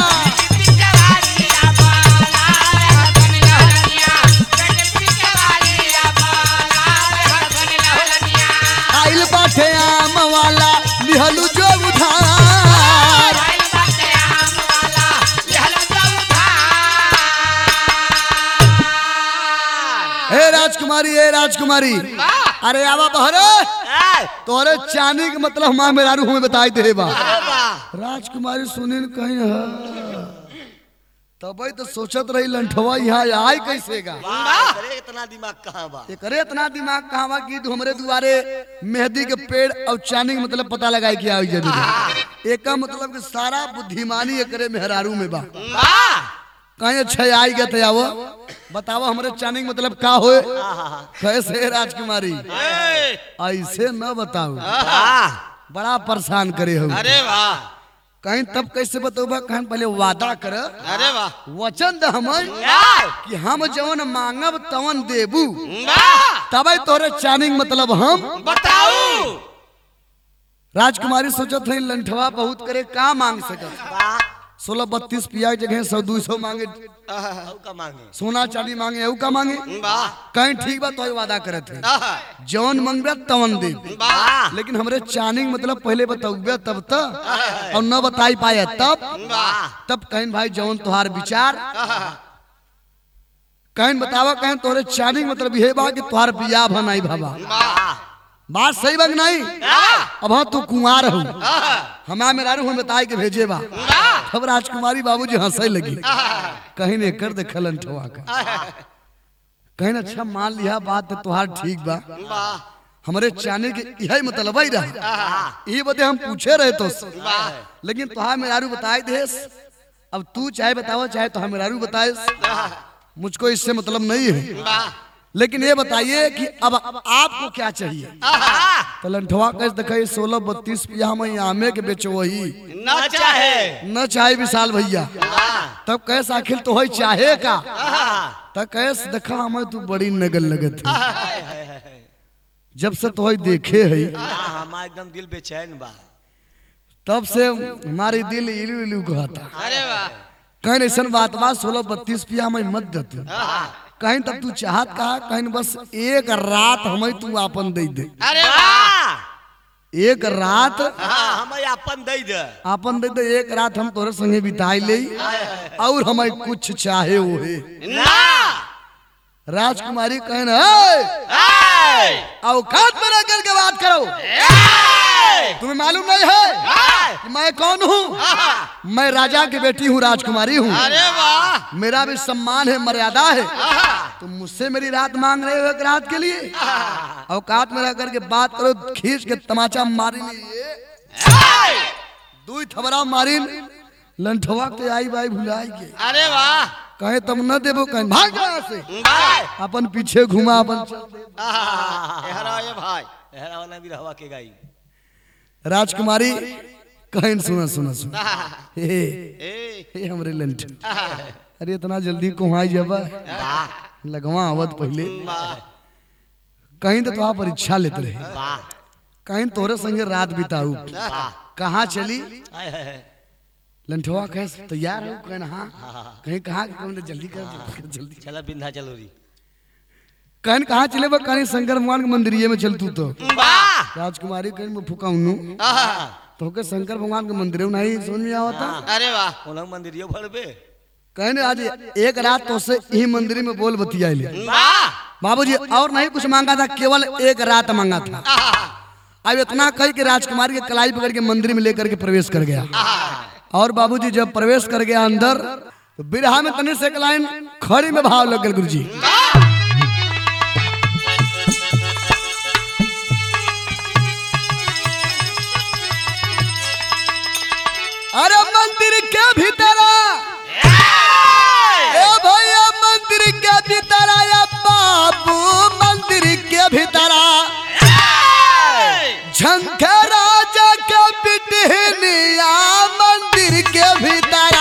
आइल बाटे आम वाला लिहलू जो उधार हे राजकुमारी अरे आवा बहरे तोरे चांदी के मतलब हमारे मेरारू हमें बताई दे बा राजकुमारी सुनील कहीं है तब तो सोचत रही लंठवा यहाँ आई कैसे गा इतना दिमाग कहाँ बा करे इतना दिमाग कहाँ बा कि हमारे दुआरे मेहंदी के पेड़ और चांदी के मतलब पता लगाए कि आई जब एक मतलब कि सारा बुद्धिमानी एकरे मेहरारू में बा कहीं अच्छा आई गए थे वो बताओ हमारे चांदी के मतलब का होए कैसे राजकुमारी ऐसे न बताओ बड़ा परेशान करे हो। अरे वाह कहीं तब कैसे बताओ कहीं पहले वादा कर अरे वाह वचन द हमें कि हम जवन मांगब तवन देबू वाह तब तोरे चांदी के मतलब हम बताऊ। राजकुमारी सोचत है लंठवा बहुत करे का मांग सकत 16-32 पिया जगह 100-200 मांगे का मांगे सोना चांदी मांगे एऊ का मांगे वाह कहीं ठीक बात तो वादा करत है जौन मंगबे तवन दे वाह लेकिन हमरे चांदी मतलब पहले बताऊबे तब तो और न बताई पाए तब कहीं भाई जौन तुहार विचार कहीं बतावा कहीं तोरे चांदी मतलब ये बा कि तुहार बियाह भनाई बाबा बात सही बग नहीं अब हाँ तू कुंवार हो हमारा मेरा हम बताए के भेजे बा अब राजकुमारी बाबूजी हंसे लगी कहीं ने कर दे खलन ठवा का कहीं अच्छा मान लिया बात तो तुहार ठीक बा हमारे चाने के यही मतलब ही रहा ये बदे हम पूछे रहे तो लेकिन तुहार मेरारू बताए देस अब तू चाहे बताओ चाहे तो हम मेरारू बताए मुझको इससे मतलब नहीं है लेकिन ये बताइए कि अब आपको क्या चाहिए तो लंठवा कैसे दिखाई 16-32 पिया में आमे के बेचो वही न चाहे विशाल भैया तब कैसे आखिर तो वही चाहे का तब कैसे देखा हमें तू बड़ी नगल लगत है जब से तो वही देखे है हमारा एकदम दिल बेचैन बा तब से हमारी दिल इलू इलू कहता अरे वाह कहीं ऐसा बात बा 16-32 पिया में मत देते कहीं तब तू चाहत कहा कहीं बस एक रात हमें तू आपन दे दे अरे वाह एक रात हमें अपन दे दे एक रात हम तोरे संगे बिताई ले और हमें कुछ चाहे वो है ना राजकुमारी कहना औकात में रह करके बात करो तुम्हें मालूम नहीं है कि मैं कौन हूँ मैं राजा की बेटी हूँ राजकुमारी हूँ अरे वाह मेरा भी सम्मान है मर्यादा है तुम मुझसे मेरी रात मांग रहे हो एक रात के लिए औकात में रह करके बात करो खींच के तमाचा मारी दुई थबरा मारी लंठवा के आई बाई भुलाई के अरे वाह कहे तुम न देबो कहीं भाग यहाँ से अपन पीछे घुमा अपन एहरा ये भाई एहरा वाला भी रहवा के गाई राजकुमारी कहीं सुना हे हमरे लंठ अरे इतना जल्दी कुमाई जब लगवा आवत पहले कहीं तो तुहा परीक्षा लेते रहे कहीं तोरे संगे रात बिताऊ कहाँ चली लंठवा कहे तैयार हो, कहना हाँ, कहीं कहाँ जल्दी कर जल्दी चला बिंधा चलो री कहन कहाँ चले वो, कहने शंकर भगवान के मंदिर में चल तू तो वाह राजकुमारी कहीं मैं फूका हूँ तो के शंकर भगवान के मंदिर नहीं समझ में आवता। अरे वाह उन्हें मंदिर यो भर बे कहने आज एक रात तो से यही मंदिर में बोल बतिया वाह बाबूजी, और नहीं कुछ मांगा था, केवल एक रात मांगा था। अब इतना कही कि राजकुमारी के कलाई पकड़ के मंदिर में लेकर के प्रवेश कर गया। और बाबूजी जब प्रवेश कर गया अंदर तो बिरहा में तने से एक लाइन खड़ी में भाव लग गया गुरुजी। अरे मंदिर के भीतर ए भैया, मंदिर के भीतर या बाबू, मंदिर के भीतर झंखे राजा के बिटहनिया, मंदिर के भीतर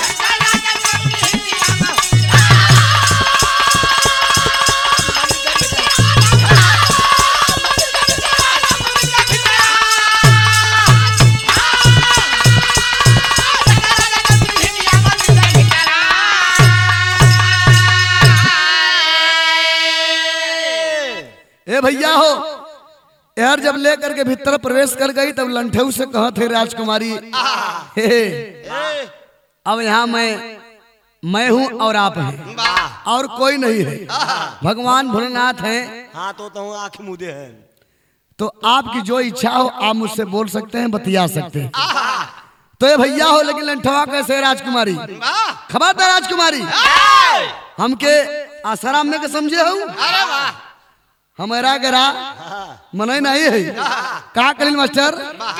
ए भैया हो यार, जब लेकर के भीतर प्रवेश कर गई तब लंठेऊ से कहा थे राजकुमारी, हे अब यहाँ मैं हूँ और आप हैं और कोई नहीं है, भगवान भोलेनाथ हैं। हाँ तो आंख मुदे हैं, तो आपकी जो इच्छा हो आप मुझसे बोल सकते हैं, बतिया सकते हैं। तो ये भैया हो, लेकिन लंठवा कैसे है राजकुमारी, खबरदार राजकुमारी, हमके आसाराम में के समझे हूँ, अरे वाह हमारा गरा मनाई नहीं है। कहा करिल मास्टर,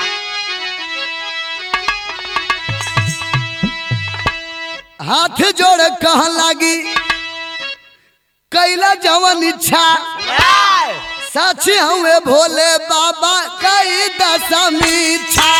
हाथ जोड़ कहा लागी कैला जवन इच्छा, साची हुए भोले बाबा कई दशमी इच्छा।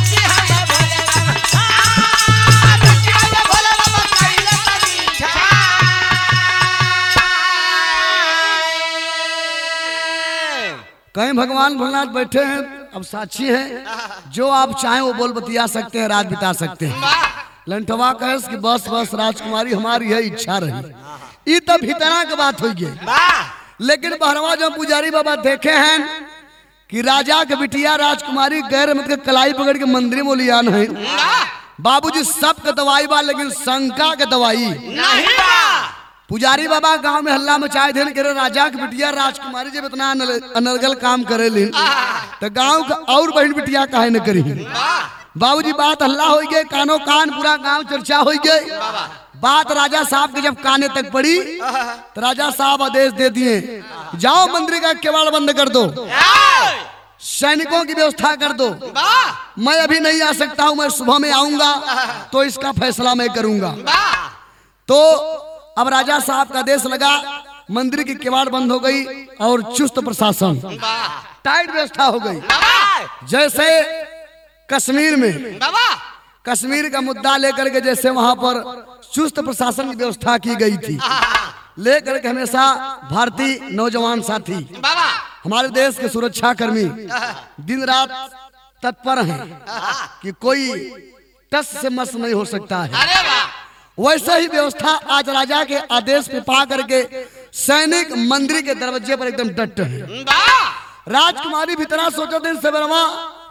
कहीं भगवान भोलेनाथ बैठे हैं, अब साक्षी है, जो आप चाहें वो बोल बतिया सकते हैं, रात बिता सकते हैं। लंठवा कहे कि बस बस राजकुमारी हमारी है इच्छा रही, ये तब भीतरा की बात हो गई। लेकिन बहरवा जब पुजारी बाबा देखे हैं कि राजा के बिटिया राजकुमारी गैर मतलब कलाई पकड़ के मंदिर में लिया नहीं, बाबूजी सब के दवाई बा, लेकिन शंका के दवाई नहीं बा। पुजारी बाबा गांव में हल्ला मचाए थे कि राजा की बिटिया राजकुमारी जब इतना अनर्गल काम करे ली तो गांव का और बहन बिटिया काहे न करी। बाबूजी बात हल्ला हो गई, कानो कान पूरा गांव चर्चा हो गई। बात राजा साहब के जब काने तक पड़ी तो राजा साहब आदेश दे दिए, जाओ मंदिर का केवाड़ बंद कर दो, सैनिकों की व्यवस्था कर दो। मैं अभी नहीं आ सकता हूं, मैं सुबह में आऊंगा तो इसका फैसला मैं करूंगा। तो अब राजा साहब का आदेश लगा, मंदिर की किवाड़ बंद हो गई और चुस्त प्रशासन, टाइट व्यवस्था हो गई। जैसे कश्मीर में कश्मीर का मुद्दा लेकर के जैसे वहां पर चुस्त प्रशासन की व्यवस्था की गई थी, लेकर के हमेशा भारतीय नौजवान साथी हमारे देश के सुरक्षा कर्मी दिन रात तत्पर हैं कि कोई टस से मस नहीं हो सकता है। वैसे ही व्यवस्था आज राजा के आदेश पे पा करके सैनिक मंदिर के दरवाजे पर एकदम डटे हैं। राजकुमारी भीतरा सोचो दिन से बरवा,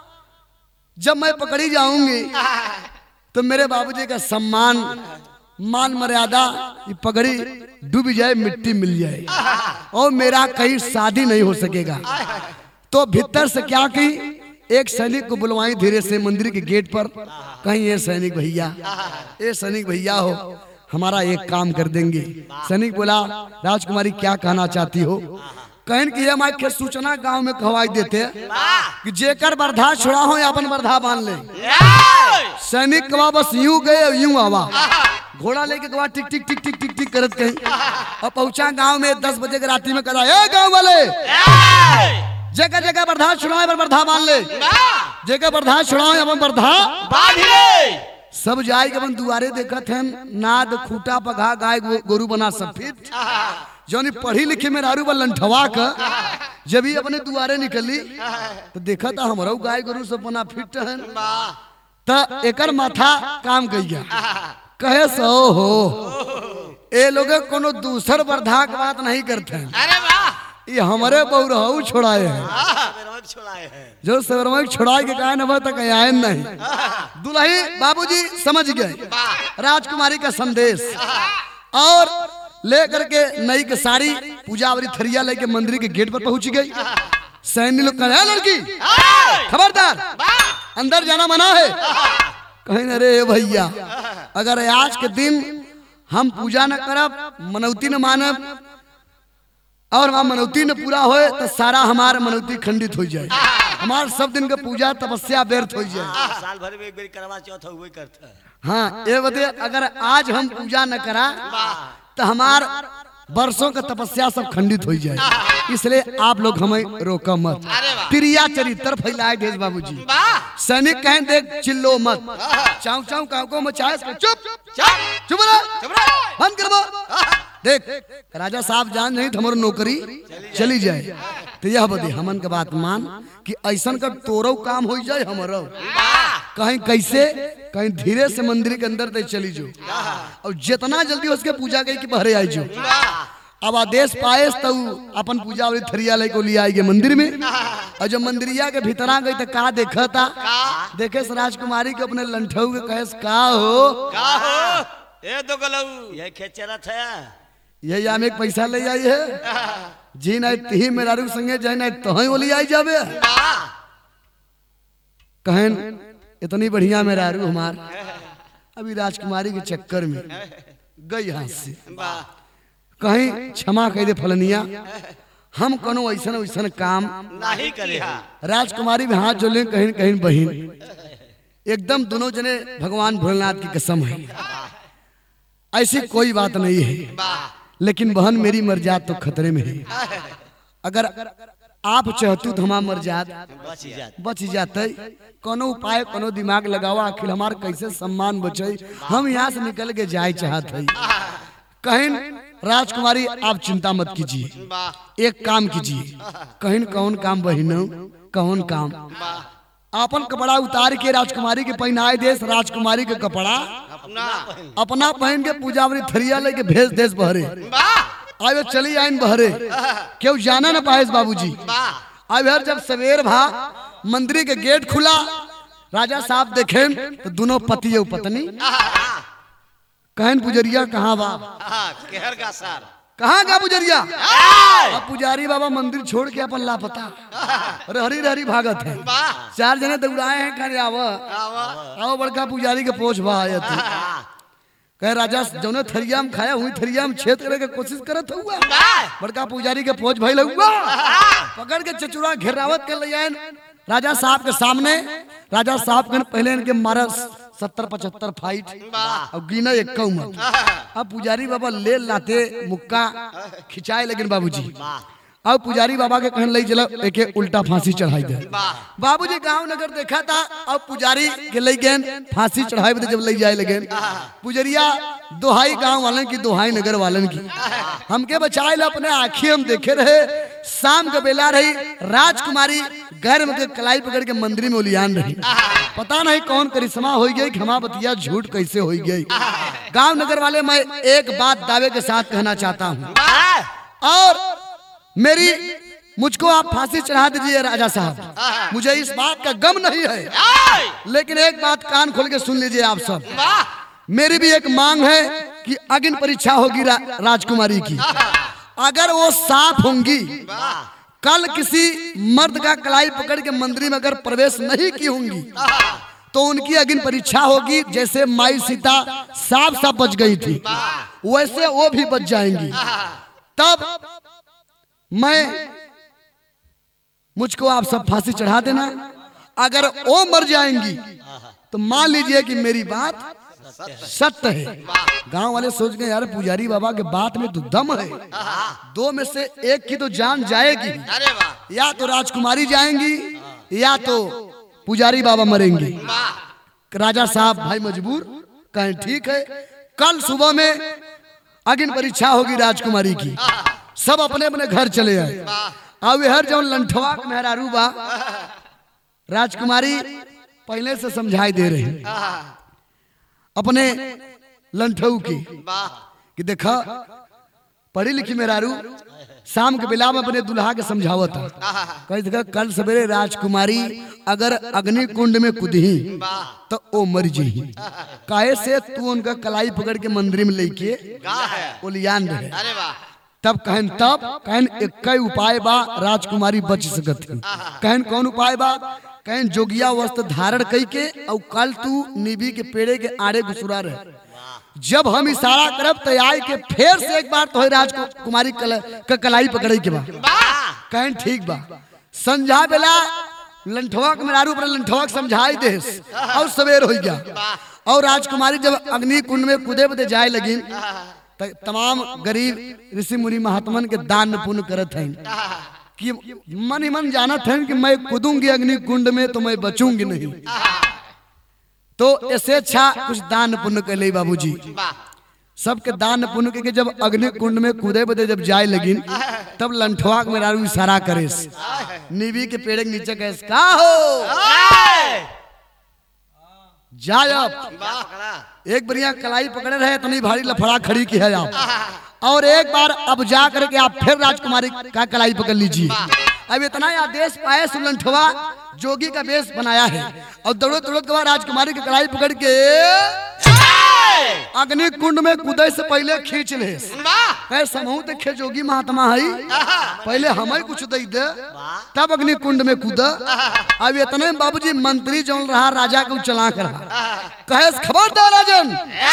जब मैं पकड़ी जाऊंगी तो मेरे बाबूजी का सम्मान मान मर्यादा ये पगड़ी डूब जाए, मिट्टी मिल जाए और मेरा कहीं शादी नहीं हो सकेगा। तो भीतर से क्या की एक सैनिक को बुलवाई धीरे से मंदिर के गेट पर, कहीं ये सैनिक भैया, ये सैनिक भैया हो, हमारा एक काम कर देंगे। सैनिक बोला, राजकुमारी क्या कहना चाहती हो? कहन की हम के सूचना गांव में कहवाई देते कि जेकर बर्धा छुड़ा हो अपन बर्धा बांध ले। सैनिक कवा बस यूं गए यूं आवा, घोड़ा लेके गवा टिक टिक टिक टिक टिक टिक करत कहीं और पहुंचा गांव में 10 बजे के रात्रि में कहा, ए गांव वाले जगह जगह बर्धा छुड़ाए पर बर्धा बांध ले, जगह बर्धा छुड़ाए अपन बर्धा बांध ले। सब जाए के अपन दुआरे देखत हैं, नाद खूटा पघा गाय गोरू बना सब फिट, जौनी पढ़ी लिखी में रारू लंठवा का जब ही अपने दुआरे निकली तो देखा था हमारा गाय गोरू सब बना फिट है। त एकर माथा काम गइया कहे सो हो ए लोग कोनो दूसर वर्धा के बात नहीं करते हैं। अरे वाह ये हमारे बहुरहू छोड़ाए हैं मेरा छुड़ाए हैं जो सेवरमई छोड़ाए के कहा न तक आए नहीं। दुल्ही बाबूजी समझ गए राजकुमारी का संदेश और लेकर के नई के साड़ी पूजावरी थरिया लेके मंदिर के गेट पर पहुंच गई। सैनी लोग कहे लड़की खबरदार अंदर जाना मना है। कहीं अरे भैया अगर आज के दिन हम पूजा न करब मनौती न मानब और वहाँ मनौती न पूरा होए तो सारा हमारा मनौती खंडित हो जाए, हमार सब दिन का पूजा तपस्या व्यर्थ हो जाए। साल भर में एक बार करवा चौथ वही करता है। हाँ ये बते अगर आज हम पूजा न करा तो हमार वर्षों का तपस्या सब खंडित हो जाए, इसलिए आप लोग हमें रोका मत। प्रिया चरित्र फैलाए देश बाबूजी। सैनिक कहें देख चिल्लो मत चाऊ चाऊ काऊ को मचाए चुप चुप बंद करबो। देख राजा साहब जान नहीं हमारो नौकरी चली जाए तो यह बदे हमन के बात मान कि ऐसा का तोरो काम हो जाए हमारो कहीं कैसे कहीं धीरे से मंदिर के अंदर ते चली जो और जितना जल्दी उसके पूजा गई कि बहरे आई जो। अब आदेश पाए तो अपन पूजा वाली थरिया लेको ले आई गए मंदिर में और जब मंदिरिया के भीतर आ गई तो का देखा था देखे राजकुमारी के अपने लंठऊ के कहे का हो ए दो गलऊ ये खेचरा था यही आम एक पैसा ले आई है जी नहीं ती मेरा रू संगे जाए नहीं तो ही बोली आई जावे कहन इतनी बढ़िया मेरा रू हमार अभी राजकुमारी के चक्कर में गई हाथ से कहीं क्षमा कह दे फलनिया हम कोनो ऐसा वैसा काम नहीं करे राजकुमारी में हाथ जोड़े कहीं कहीं बहन एकदम दोनों जने भगवान भोलेनाथ की कसम है ऐसी कोई बात नहीं है लेकिन बहन मेरी मर्यादा तो खतरे में है। अगर आप चाहतू तो हमारा मर्यादा बच जाते कोनो उपाय कोनो दिमाग लगावा आखिर हमार कैसे सम्मान बचे हम यहाँ से निकल के जाए चाहते हैं। कहीं राजकुमारी आप चिंता मत कीजिए एक काम कीजिए कहीं कौन काम बहिनो कौन काम अपन कपड़ा उतार के राजकुमारी के पहनाए देश राजकुमारी के कपड़ा अपना पहन के पूजावरी थरिया लेके भेज देश बहरे आयो चली आइन बहरे क्यों जाना न पाए बाबूजी। अब यार जब सवेर भा मंदिर के गेट खुला राजा साहब देखे तो दोनों पति और पत्नी कहन पुजरिया कहाँ बा कहर का सार कहाँ का पुजरिया। अब पुजारी बाबा मंदिर छोड़ के अपन लापता रहरी रहरी भागत है चार जने दौड़ाए हैं करे आओ बड़का पुजारी के पोछ भा आया तू कह राजा जौने थरिया में खाया हुई थरिया में छेद करे के कोशिश करत हुआ बड़का पुजारी के पोछ भइल हुआ पकड़ के चचुरा घेरावत के ले आए राजा साहब के सामने। राजा साहब के पहले इनके मारा 70-75 फाइट और गिना 51 मत। अब पुजारी बाबा ले लाते मुक्का खिंचाए लेकिन बाबूजी अब पुजारी बाबा के कहन ले चला एक उल्टा फांसी चढ़ाई दे। बाबूजी गांव नगर देखा था अब पुजारी के ले गए फांसी चढ़ाए जब ले जाए लगे पुजरिया दोहाई गांव वालन की दोहाई नगर वालन की हमके बचाए ला अपने आँखें हम देखे रहे। शाम का बेला रही राजकुमारी घर में कलाई पकड़ के मंदिर में उलियान रही पता नहीं कौन करिश्मा हो गई क्षमा बतिया झूठ कैसे हो गई। गांव नगर वाले मैं एक बात दावे के साथ कहना चाहता हूँ और मेरी मुझको आप फांसी चढ़ा दीजिए राजा साहब मुझे इस बात का गम नहीं है लेकिन एक बात कान खोल के सुन लीजिए आप सब मेरी भी एक मांग है कि अग्नि परीक्षा होगी राजकुमारी की अगर वो साफ होंगी कल किसी मर्द का कलाई पकड़ के मंदिर में अगर प्रवेश नहीं की होंगी तो उनकी अग्नि परीक्षा होगी। जैसे माई सीता साफ साफ बच गई थी वैसे वो भी बच जाएंगी। तब मैं मुझको आप सब फांसी चढ़ा देना अगर वो मर जाएंगी तो मान लीजिए कि मेरी बात सत्य है। गांव वाले सोच गए यार पुजारी बाबा के बात में तो दम है दो में से एक की तो जान जाएगी या तो राजकुमारी जाएंगी या तो पुजारी बाबा मरेंगे। राजा साहब भाई मजबूर कहें ठीक है कल सुबह में अग्नि परीक्षा होगी राजकुमारी की। सब अपने अपने घर चले आए अब हर जो लंठवा मेहरारू बा राजकुमारी पहले से समझाई दे रहे हैं अपने लंठऊ की वाह कि देखा पढ़ी लिखी मेहरारू शाम के बेला में अपने दुल्हा के समझावत कही देखा कल सवेरे राजकुमारी अगर अग्नि कुंड में कूदही तो ओ मर जही काहे से तू उनका कलाई पकड़ के मंदिर में लेके ओलियान रहे अरे वाह तब कहन एक उपाय बा राजकुमारी बच सकत है कहन कौन उपाय बा कहन जोगिया वस्त्र धारण कई के और कल तू नीबी के पेड़े के आड़े घुसुरा रहे जब हम इशारा करब तो आई के फिर से एक बार तो राजकुमारी कलाई पकड़े के बा कहन ठीक बा संझा बेला लंठवा के मेहरारू पर लंठवा के समझाई दे और सवेर हो गया और राजकुमारी जब अग्नि कुंड में कूदे बदे जाए लगी तमाम गरीब ऋषि मुनि महात्मन के दान पुण्य करत हैं कि मन ही मन जानत हैं कि मैं कूदूंगी अग्नि कुंड में तो मैं बचूंगी नहीं तो ऐसे अच्छा कुछ दान पुण्य कर ले बाबूजी सबके दान पुण्य के जब अग्नि कुंड में कूदे बदे जब जाए लगी तब लंठवा के मेहरारू इशारा करे नीवी के पेड़ के नीचे कैसे का हो जाए एक बढ़िया कलाई पकड़े रहे इतनी भारी लफड़ा खड़ी की है आप और एक बार अब जा करके आप फिर राजकुमारी का कलाई पकड़ लीजिए अब इतना आदेश पाए सुलंठवा जोगी का वेश बनाया है और दौड़त दौड़त के बाद राजकुमारी की कलाई पकड़ के अग्नि कुंड में कूदे से पहले खींच ले समूह देखे जोगी महात्मा है पहले हमें कुछ दे दे तब अग्नि कुंड में कूदा अब इतने बाबूजी मंत्री जो रहा राजा को चला कर कहे खबरदार राजन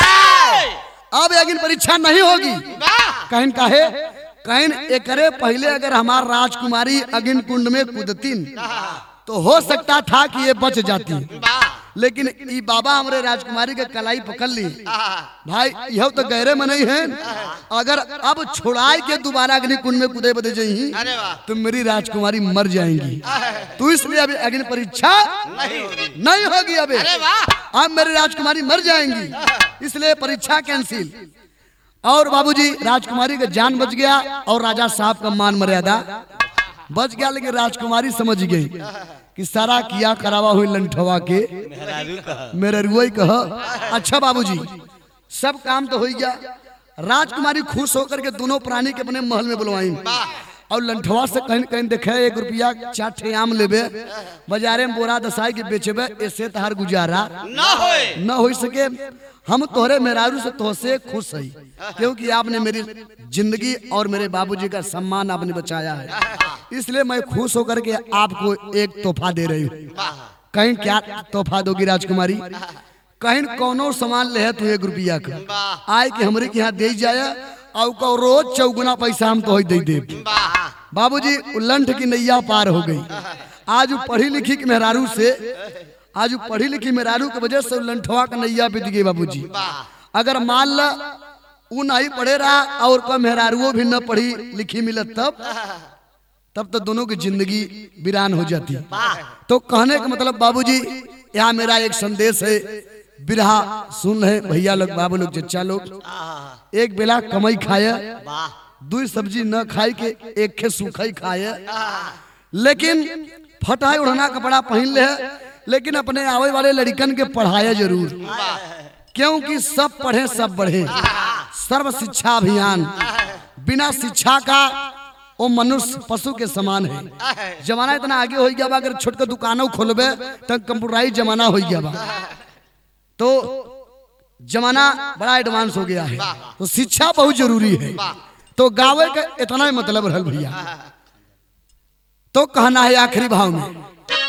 अब अग्नि परीक्षा नहीं होगी कहन काहे कहन एकरे पहले अगर हमार राजकुमारी अग्नि कुंड में कूदतीन तो हो सकता था कि ये बच जाती लेकिन ई बाबा हमारे राजकुमारी के कलाई पकड़ ली भाई यह तो गहरे में नहीं है अगर अब छुड़ाई के दोबारा अग्नि कुंड में कूदे बदे जाही तो मेरी राजकुमारी मर जाएंगी तो इसलिए अभी अग्नि परीक्षा नहीं होगी अभी अब मेरी राजकुमारी मर जाएंगी इसलिए परीक्षा कैंसिल और बाबूजी राजकुमारी का जान बच गया और राजा साहब का मान मर्यादा बच गया लेकिन राजकुमारी समझ गई कि सारा किया करावा हुई लंठवा के मेरे रुई कह अच्छा बाबूजी सब काम तो हो गया राजकुमारी खुश होकर के दोनों प्राणी के अपने महल में बुलवाई और लंठवा से कहीं कहीं देखे 1 रुपया 4 ठे आम लेबे बाजारे में बोरा दसाई के बेचबे ऐसे तहार गुजारा न हो सके हम तोहरे मेहरारू से तोहसे खुश है क्योंकि आपने मेरी जिंदगी और मेरे बाबूजी का सम्मान आपने बचाया है इसलिए मैं खुश होकर के आपको एक तोहफा दे रही हूँ कहीं क्या तोहफा दोगी राजकुमारी कहीं कौनो सामान ले तू 1 रुपया का आए कि हमरे के यहाँ दे जाए और रोज 4 गुना पैसा हम तो दे दे बाबूजी उल्लंठ की नैया पार हो गई आज पढ़ी लिखी के मेहरारू से आज पढ़ी लिखी मेहरारू की वजह से लंठवा का नैया बीत गई बाबूजी अगर मान ला वो नहीं पढ़े रहा और कोई मेहरारू भी न पढ़ी लिखी मिलत तब तो दोनों की जिंदगी वीरान हो जाती तो कहने का मतलब बाबूजी यहाँ मेरा एक संदेश है बिरहा सुन रहे भैया लोग बाबू लोग चचा लोग एक बेला कमाई खाए 2 सब्जी न खाई के एक खे सूखा ही खाए लेकिन फटाई उड़ना कपड़ा पहन ले लेकिन अपने आवे वाले लड़कन के पढ़ाया जरूर क्योंकि सब पढ़े सब बढ़े सर्व शिक्षा अभियान बिना शिक्षा का वो मनुष्य पशु के समान है जमाना इतना आगे हो गया अगर छोटका दुकानों खोलबे तो कंप्यूटराइज जमाना हो गया तो जमाना बड़ा एडवांस हो गया है तो शिक्षा बहुत जरूरी है तो गावे का इतना ही मतलब रहल भैया तो कहना है आखिरी भाव में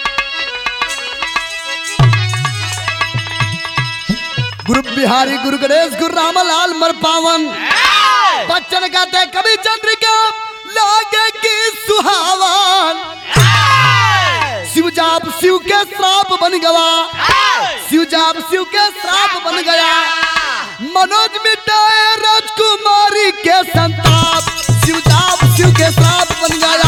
गुरु बिहारी गुरु गणेश गुरु रामलाल मर पावन बच्चन गाते कवि चंद्रिका लागे की सुहावन शिव जाप शिव के श्राप बन गया शिव जाप शिव के श्राप बन गया मनोज मिटाए राजकुमारी के संताप शिव जाप शिव के श्राप बन गया